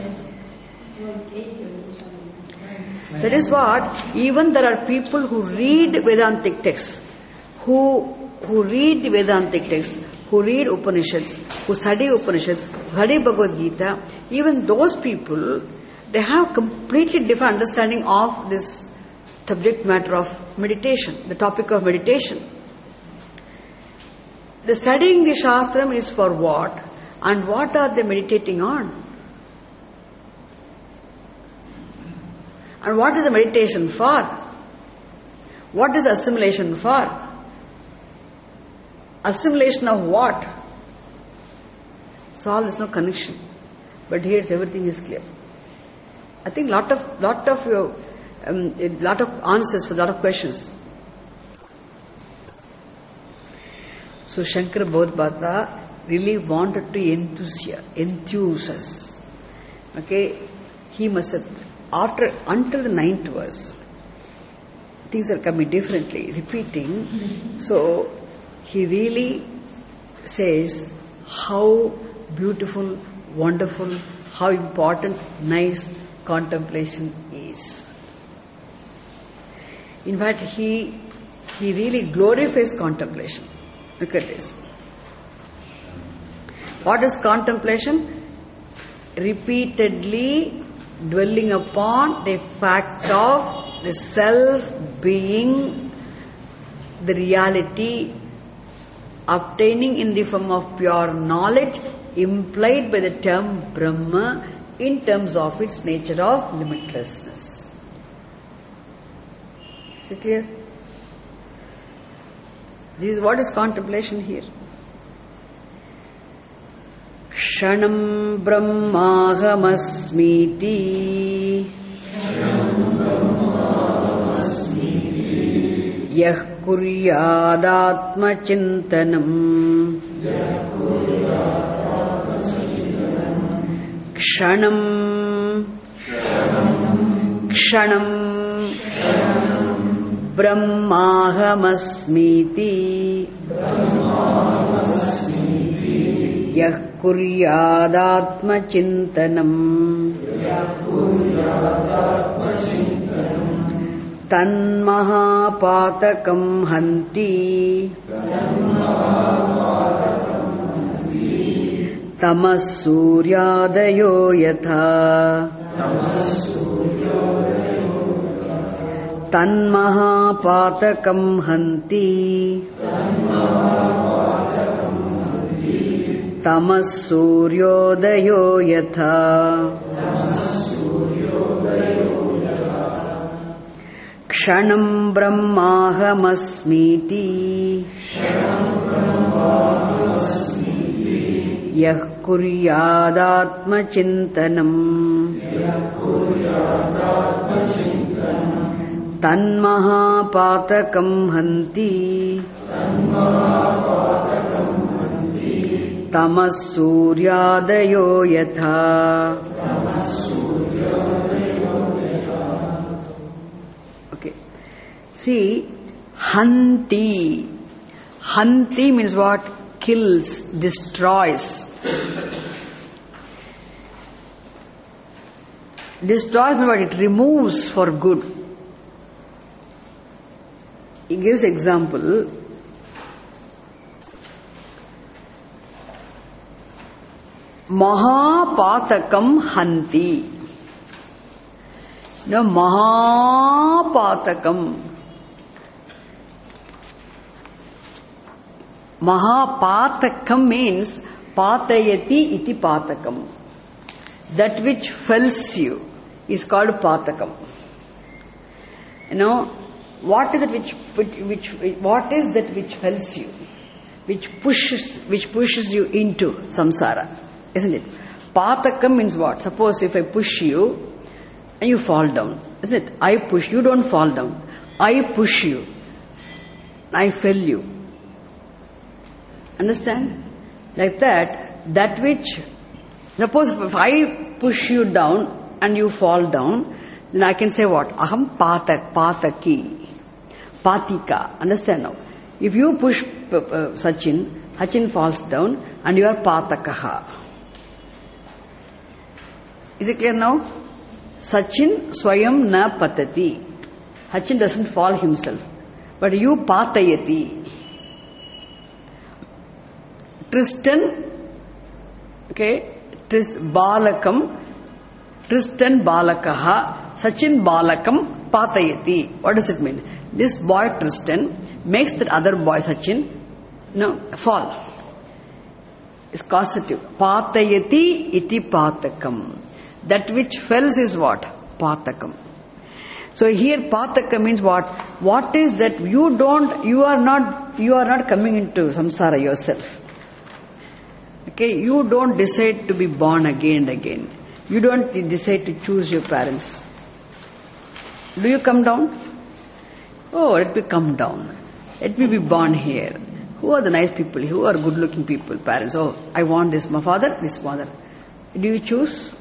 Yes. That is what, even there are people who read Vedantic texts, who, who read the Vedantic texts, who read Upanishads, who study Upanishads, who study Bhagavad Gita, even those people, they have completely different understanding of this subject matter of meditation, the topic of meditation. The studying the Shastram is for what? And what are they meditating on? And what is the meditation for? What is the assimilation for? Assimilation of what? So all there is no connection. But here everything is clear. I think lot of lot of your um, a lot of answers for a lot of questions. So Shankara Bodhbhata really wanted to enthuse, enthuse us. Okay, he must have, after until the ninth verse, things are coming differently, repeating. So he really says how beautiful, wonderful, how important, nice contemplation is. In fact, he he really glorifies contemplation. Look at this. What is contemplation? Repeatedly dwelling upon the fact of the self being the reality, obtaining in the form of pure knowledge implied by the term Brahma in terms of its nature of limitlessness. Is it clear? This is what is contemplation here. Kshanam brahmahamasmiti yah kuryadatma chintanam kshanam kshanam brahmahamasmiti yah kuryadatma chintanam tanmahapatakam hanti tamas suryadayo yatha tanmahapatakam hanti tamas suryodayo yatha kshanam brahmahamasmiti yah kuryadatma chintanam tanmahapatakam hanti tamas suryadayo yatha. Okay. See, hanti. Hanti means what? Kills, destroys. Destroys means what? It removes for good. He gives example. Mahapatakam hanti. No, Mahapatakam. Mahapatakam means patayati iti patakam. That which fells you is called patakam. You know, what is that which, which, which what is that which fells you? Which pushes, which pushes you into samsara. Isn't it? Patakam means what? Suppose if I push you and you fall down. Isn't it? I push, you don't fall down. I push you. I fell you. Understand? Like that, that which, suppose if I push you down and you fall down, then I can say what? Aham patak, pataki, patika. Understand now? If you push uh, Sachin, Sachin falls down and you are patakaha. Is it clear now? Sachin swayam na patati. Sachin doesn't fall himself. But you patayati. Tristan, okay, Tris, Balakam, Tristan Balakaha, Sachin Balakam patayati. What does it mean? This boy Tristan makes that other boy Sachin, no, fall. It's causative. Patayati iti patakam. That which fells is what? Patakam. So here pataka means what? What is that you don't, you are not, you are not coming into samsara yourself. Okay, you don't decide to be born again and again. You don't decide to choose your parents. Do you come down? Oh, let me come down. Let me be born here. Who are the nice people? Who are good looking people? Parents. Oh, I want this my father, this mother. Do you choose?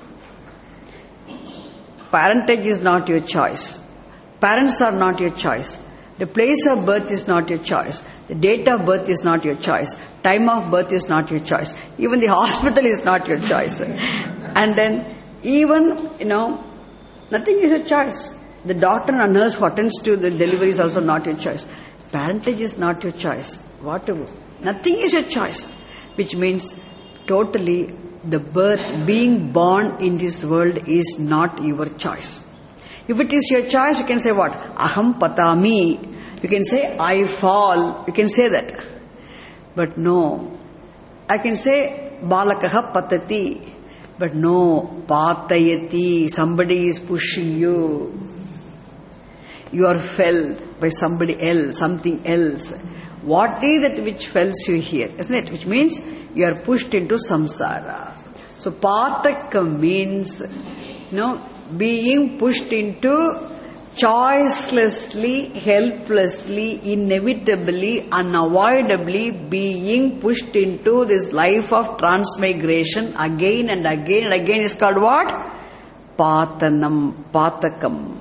Parentage is not your choice. Parents are not your choice. The place of birth is not your choice. The date of birth is not your choice. Time of birth is not your choice. Even the hospital is not your choice. And then even, you know, nothing is your choice. The doctor or nurse who attends to the delivery is also not your choice. Parentage is not your choice. Whatever. Nothing is your choice. Which means totally the birth, being born in this world is not your choice. If it is your choice, you can say what? Aham patami. You can say, I fall. You can say that. But no. I can say, balakaha patati. But no, patayati. Somebody is pushing you. You are felled by somebody else, something else. What is it which fells you here? Isn't it? Which means you are pushed into samsara. So pataka means, you know, being pushed into choicelessly, helplessly, inevitably, unavoidably being pushed into this life of transmigration again and again and again is called what? Patanam, patakam.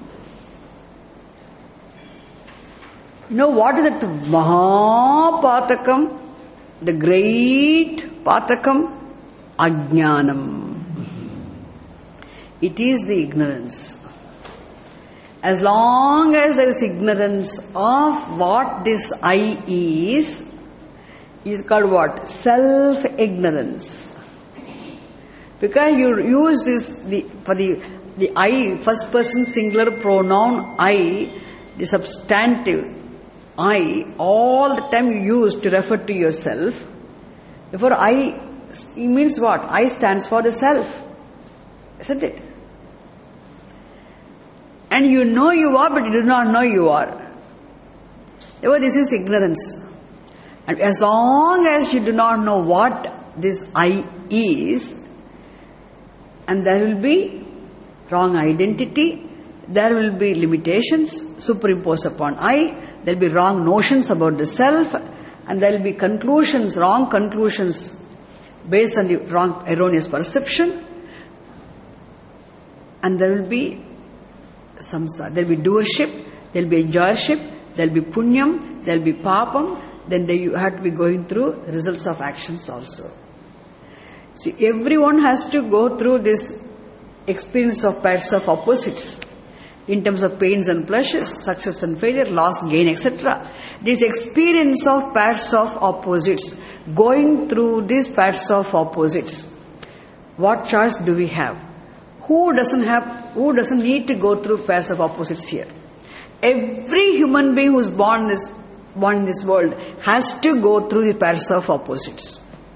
You know what is it? Mahapatakam, the great patakam, ajnanam. It is the ignorance. As long as there is ignorance of what this I is, is called what? Self-ignorance. Because you use this the, for the the I, first person singular pronoun I, the substantive I, all the time you use to refer to yourself. Therefore I, it means what? I stands for the self. Isn't it? And you know you are, but you do not know you are. Therefore, this is ignorance. And as long as you do not know what this I is, and there will be wrong identity, there will be limitations superimposed upon I, there will be wrong notions about the self, and there will be conclusions, wrong conclusions based on the wrong, erroneous perception, and there will be samsara. There will be doership, there will be enjoyership, there will be punyam, there will be papam, then they, you have to be going through results of actions also. See, everyone has to go through this experience of pairs of opposites in terms of pains and pleasures, success and failure, loss, gain, et cetera. This experience of pairs of opposites, going through these pairs of opposites, what choice do we have? Who doesn't have, who doesn't need to go through pairs of opposites here? Every human being who's born in this, born in this world has to go through the pairs of opposites.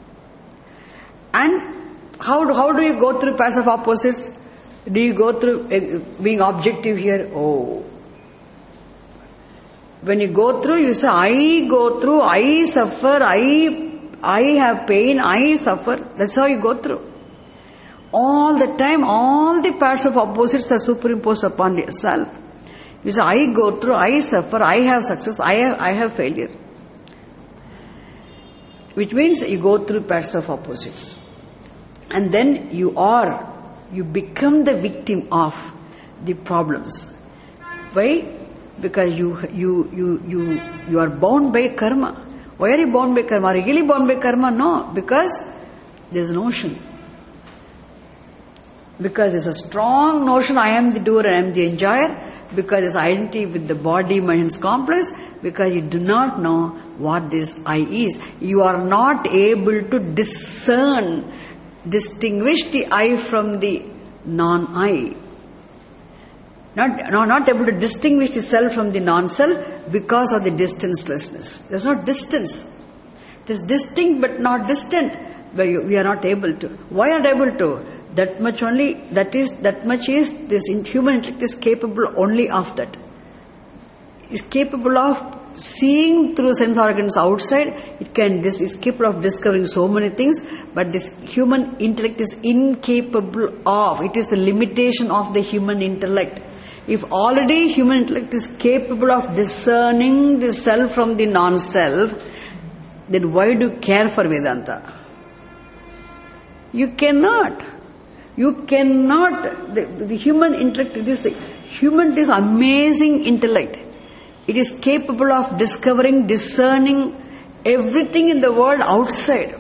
And how, how do you go through pairs of opposites? Do you go through uh, being objective here? Oh. When you go through, you say, I go through, I suffer, I, I have pain, I suffer. That's how you go through. All the time, all the pairs of opposites are superimposed upon yourself. You say, I go through, I suffer, I have success, I have, I have failure. Which means you go through pairs of opposites. And then you are, you become the victim of the problems. Why? Because you, you, you, you, you are bound by karma. Why are you bound by karma? Are you really bound by karma? No, because there is notion. Because there's a strong notion, I am the doer, I am the enjoyer. Because there's identity with the body, mind complex. Because you do not know what this I is. You are not able to discern, distinguish the I from the non-I. Not, no, not able to distinguish the self from the non-self because of the distancelessness. There's no distance. It is distinct but not distant. But you, we are not able to. Why are not able to? That much only, that is, that much is, this human intellect is capable only of that. Is capable of seeing through sense organs outside, it can, this is capable of discovering so many things, but this human intellect is incapable of, it is the limitation of the human intellect. If already human intellect is capable of discerning the self from the non-self, then why do you care for Vedanta? You cannot. You cannot. The, the human intellect, it is the human, is amazing intellect. It is capable of discovering, discerning everything in the world outside.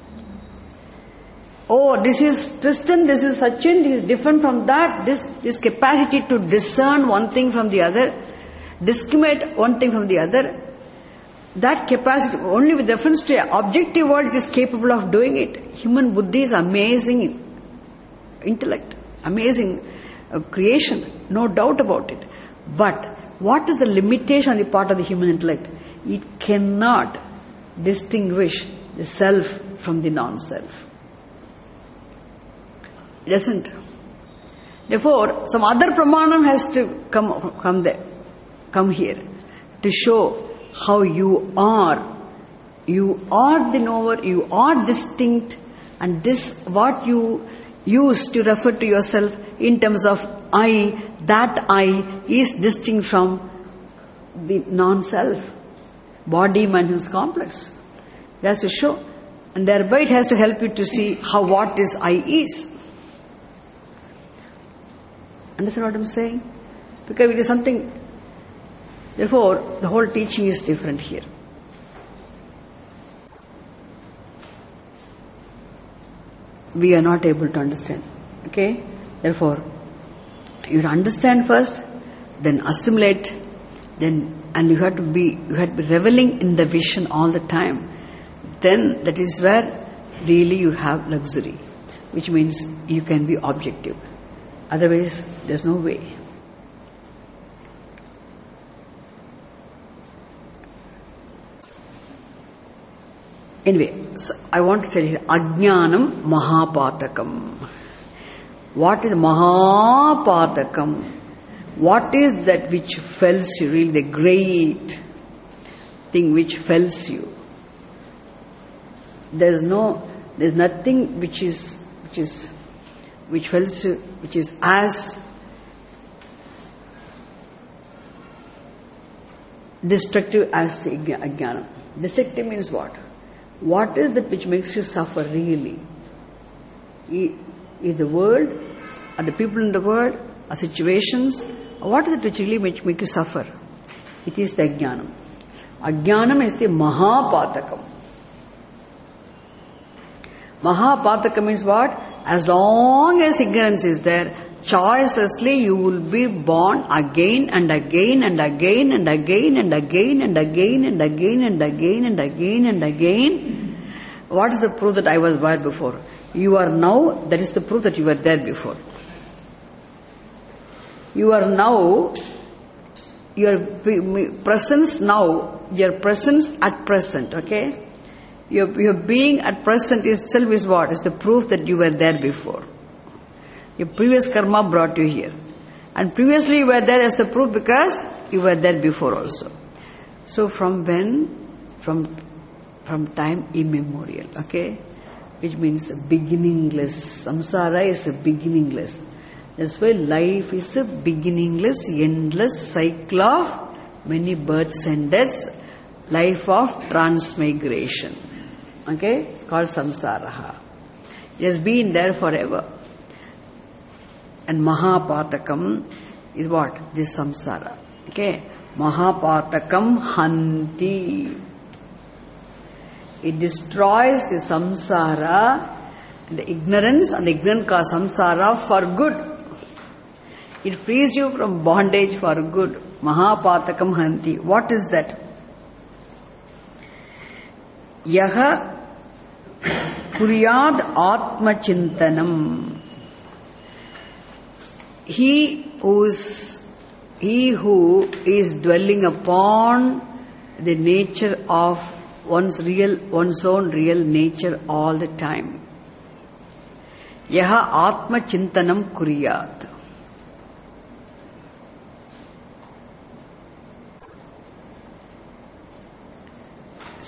Oh, this is Tristan, this is Sachin, this is different from that. This, this capacity to discern one thing from the other, discriminate one thing from the other, that capacity, only with reference to an objective world, it is capable of doing it. Human buddhi is amazing intellect, amazing uh, creation, no doubt about it. But what is the limitation on the part of the human intellect? It cannot distinguish the self from the non-self. It doesn't. Therefore, some other pramanam has to come, come there, come here, to show how you are. You are the knower, you are distinct, and this, what you use to refer to yourself in terms of I, that I is distinct from the non-self, body maintenance complex. It has to show, and thereby it has to help you to see how what is I is. Understand what I'm saying? Because it is something, therefore the whole teaching is different here. We are not able to understand. Okay? Therefore, you understand first, then assimilate, then, and you have to be, you have to be reveling in the vision all the time. Then that is where really you have luxury, which means you can be objective. Otherwise, there's no way. Anyway, so I want to tell you, Ajnanam Mahapatakam. What is Mahapatakam? What is that which fells you, really the great thing which fells you? There's no, there's nothing which is, which is, which fells you, which is as destructive as the Ajnanam. Destructive means what? What is that which makes you suffer really? Is the world, are the people in the world, are situations, or what is it which really make, make you suffer? It is the Ajnanam. Ajnanam is the Mahapatakam. Mahapatakam means what? As long as ignorance is there, choicelessly you will be born again and again and again and again and again and again and again and again and again and again. What is the proof that I was there before? You are now, that is the proof that you were there before. You are now, your presence now, your presence at present, okay? Your, your being at present itself is what? Is the proof that you were there before. Your previous karma brought you here. And previously you were there as the proof because you were there before also. So from when? From, from time immemorial, okay? Which means beginningless. Samsara is a beginningless. That's why life is a beginningless, endless cycle of many births and deaths, life of transmigration. Okay? It's called samsara. It has been there forever. And Mahapatakam is what? This samsara. Okay? Mahapatakam hanti. It destroys the samsara, the ignorance and the ignorant cause samsara for good. It frees you from bondage for good. Mahapatakam hanti. What is that? Yaha kuryad atma chintanam. He who's, he who is dwelling upon the nature of one's real, one's own real nature all the time. Yaha atma chintanam kuryad.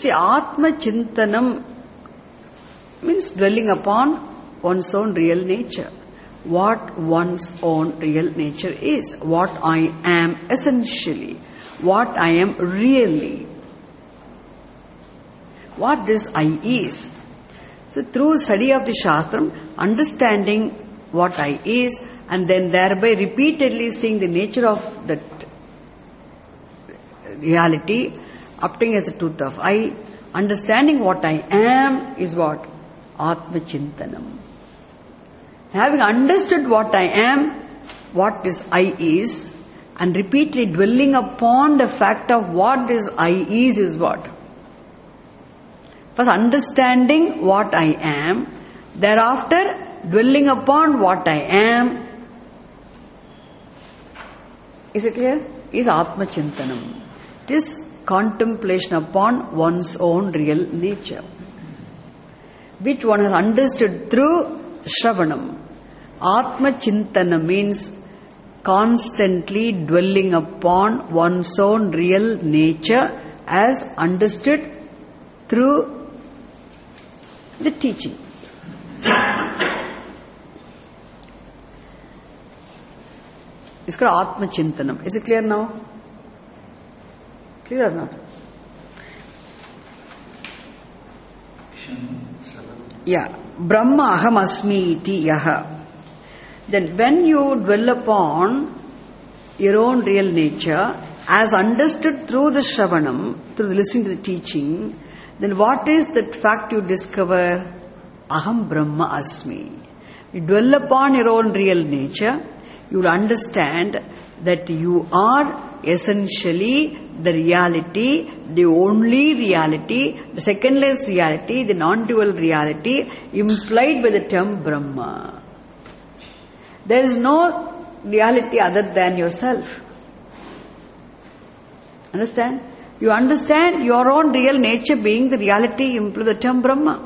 See, Atma Chintanam means dwelling upon one's own real nature. What one's own real nature is. What I am essentially. What I am really. What this I is. So through study of the Shastram, understanding what I is, and then thereby repeatedly seeing the nature of that reality, obtaining as the truth of I, understanding what I am is what? Atma Chintanam. Having understood what I am, what this I is, and repeatedly dwelling upon the fact of what this I is is what? First understanding what I am, thereafter dwelling upon what I am. Is it clear? Is Atma Chintanam. It is contemplation upon one's own real nature, which one has understood through Shravanam. Atma Chintana means constantly dwelling upon one's own real nature as understood through the teaching. It's called Atma Chintanam. Is it clear now? Clear or not? Yeah. Brahma aham asmi iti yaha. Then when you dwell upon your own real nature as understood through the Shravanam, through the listening to the teaching, then what is that fact you discover? Aham Brahma asmi. You dwell upon your own real nature, you will understand that you are essentially the reality, the only reality, the secondless reality, the non-dual reality implied by the term Brahma. There is no reality other than yourself. Understand? You understand your own real nature being the reality implied by the term Brahma.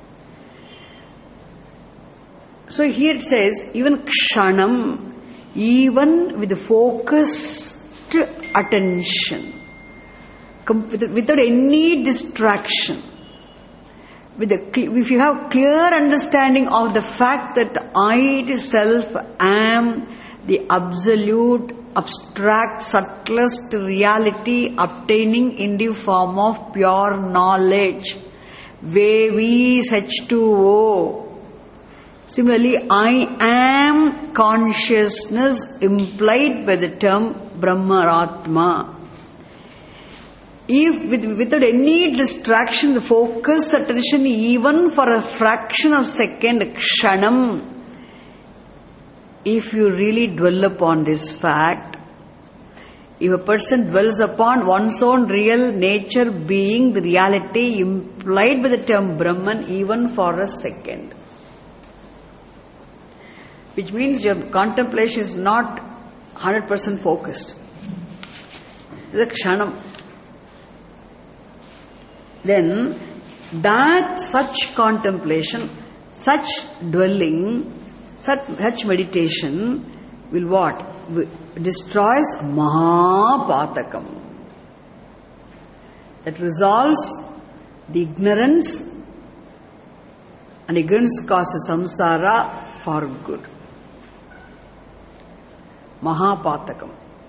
So here it says, even Kshanam, even with focused attention, without any distraction, with a, if you have clear understanding of the fact that I self am the absolute, abstract, subtlest reality obtaining in the form of pure knowledge, wave is H two O. Similarly, I am consciousness implied by the term Brahma-Atma. If with, without any distraction, the focused attention even for a fraction of a second, Kshanam, if you really dwell upon this fact, if a person dwells upon one's own real nature being the reality implied by the term Brahman even for a second, which means your contemplation is not one hundred percent focused. It is a kshanam. Then that such contemplation, such dwelling, such, such meditation will what? Destroys Mahapatakam. That resolves the ignorance, and ignorance causes samsara for good. Mahapatakam.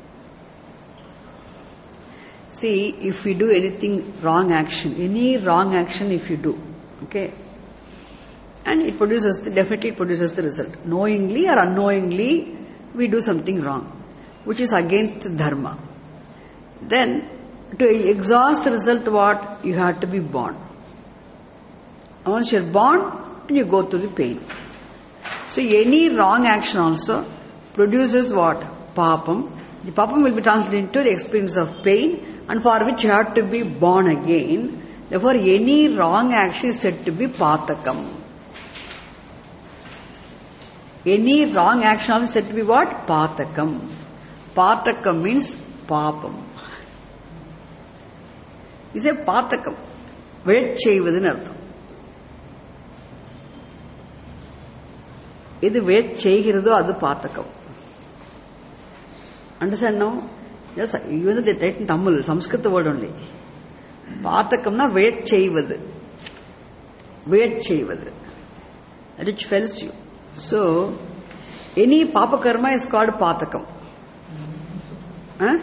See, if we do anything wrong action, any wrong action if you do, okay, and it produces, the, definitely it produces the result. Knowingly or unknowingly, we do something wrong, which is against dharma. Then, to exhaust the result, what? You have to be born. Once you're born, you go through the pain. So, any wrong action also produces what? Papam. The papam will be translated into the experience of pain, and for which you have to be born again. Therefore, any wrong action is said to be patakam. Any wrong action is said to be what? Patakam. Patakam means papam. You say patakam. Vechcheyvadinu artham. Idu vechcheygiradho adu patakam. Understand now? Yes, even though they take in Tamil, Sanskrit word only. Patakamna vayat cheyvadu. Vayat cheyvadu. That which fells you. So, any papa karma is called patakam. Huh?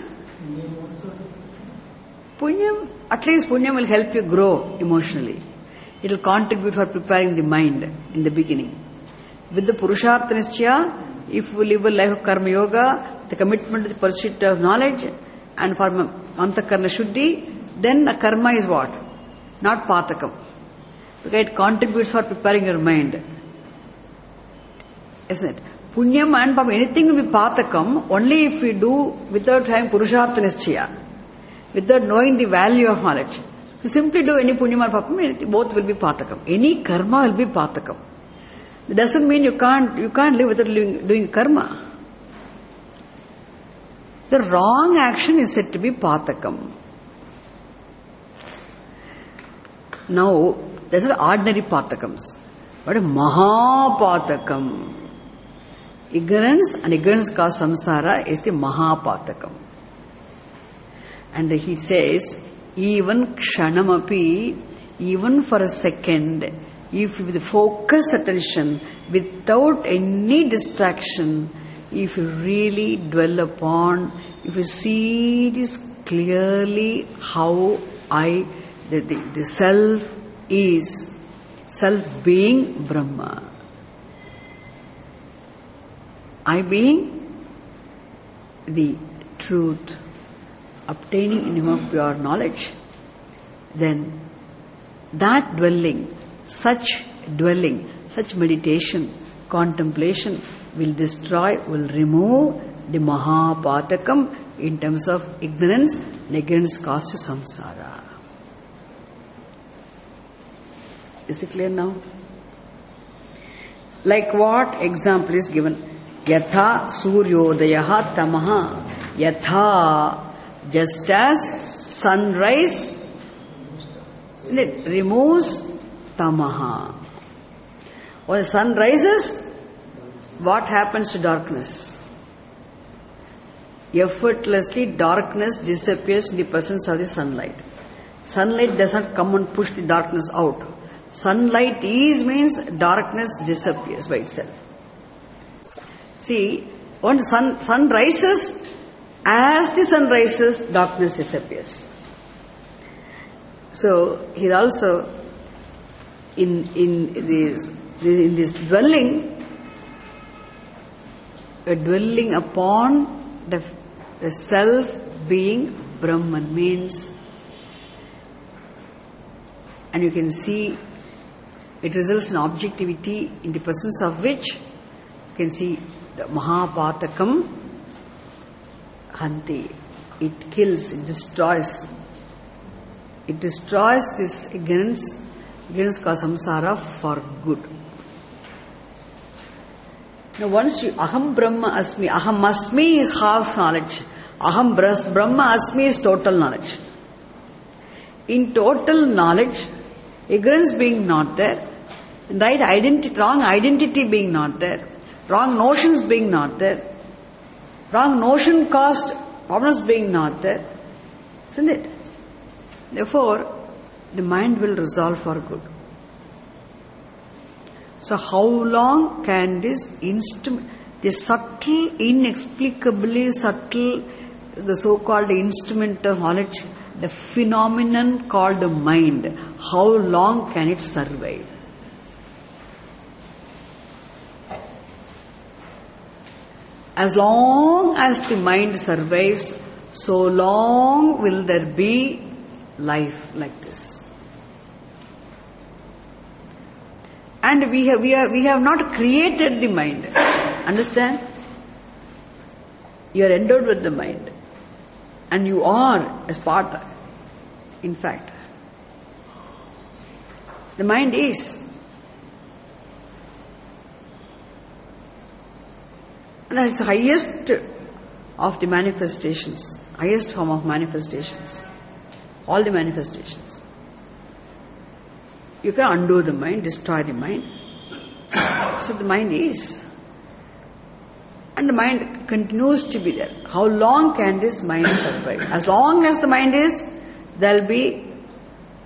Punyam, at least punyam will help you grow emotionally. It will contribute for preparing the mind in the beginning. With the Purushartha Nischaya, if we live a life of karma yoga, the commitment to the pursuit of knowledge, and for antakarna shuddhi, then the karma is what? Not patakam. Because it contributes for preparing your mind. Isn't it? Punyam and papam, anything will be patakam only if we do without having Purushartha Nischaya, without knowing the value of knowledge. If you simply do any punyam or papam, both will be patakam. Any karma will be patakam. It doesn't mean you can't you can't live without living, doing karma. So wrong action is said to be patakam. Now, these are ordinary patakams. But a mahapatakam. Ignorance and ignorance cause samsara is the mahapatakam. And he says, even kshanamapi, even for a second, if with focused attention, without any distraction, if you really dwell upon, if you see this clearly, how I, the, the, the self is, self being Brahma. I being the truth, obtaining in him pure knowledge, then that dwelling, such dwelling, such meditation, contemplation will destroy, will remove the mahapatakam in terms of ignorance, and ignorance causes samsara. Is it clear now? Like what example is given? Yatha suryodayaha tamaha. Yatha, just as sunrise, it removes tamaha. When the sun rises, what happens to darkness? Effortlessly, darkness disappears in the presence of the sunlight. Sunlight does not come and push the darkness out. Sunlight is means darkness disappears by itself. See, when the sun, sun rises, as the sun rises, darkness disappears. So, here also, in, in this, in this dwelling, a dwelling upon the, the self being Brahman means, and you can see it results in objectivity in the presence of which you can see the Mahapatakam Hanti. It kills, it destroys. It destroys this ignorance, ignorance cause samsara for good. Now once you, Aham Brahma Asmi, Aham Asmi is half knowledge. Aham Brahma Asmi is total knowledge. In total knowledge, ignorance being not there, right identity, wrong identity being not there, wrong notions being not there, wrong notion caused problems being not there, isn't it? Therefore, the mind will resolve for good. So how long can this instrument, this subtle, inexplicably subtle, the so-called instrument of knowledge, the phenomenon called the mind, how long can it survive? As long as the mind survives, so long will there be life like this. And we have, we have, we have not created the mind. Understand? You are endowed with the mind. And you are as part of, in fact. The mind is. And it's the highest of the manifestations, highest form of manifestations. All the manifestations. You can undo the mind, destroy the mind. So the mind is. And the mind continues to be there. How long can this mind survive? As long as the mind is, there will be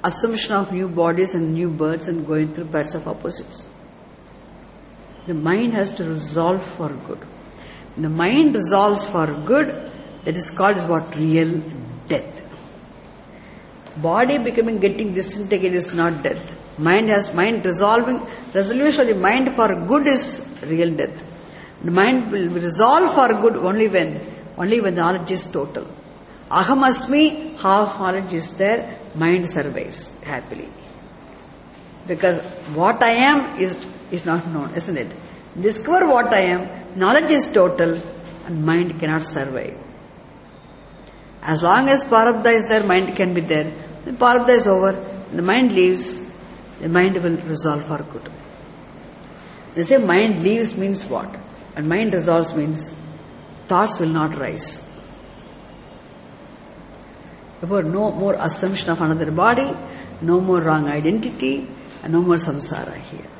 assumption of new bodies and new births and going through pairs of opposites. The mind has to resolve for good. When the mind resolves for good, that is called as what? Real death. Body becoming, getting disintegrated is not death. Mind has, mind resolving, resolution of the mind for good is real death. The mind will resolve for good only when, only when the knowledge is total. Aham asmi, half knowledge is there, mind survives happily. Because what I am is, is not known, isn't it? Discover what I am, knowledge is total, and mind cannot survive. As long as Prarabdha is there, mind can be there. When Prarabdha is over, the mind leaves, the mind will resolve for good. They say mind leaves means what? And mind resolves means thoughts will not rise. Therefore, no more assumption of another body, no more wrong identity, and no more samsara here.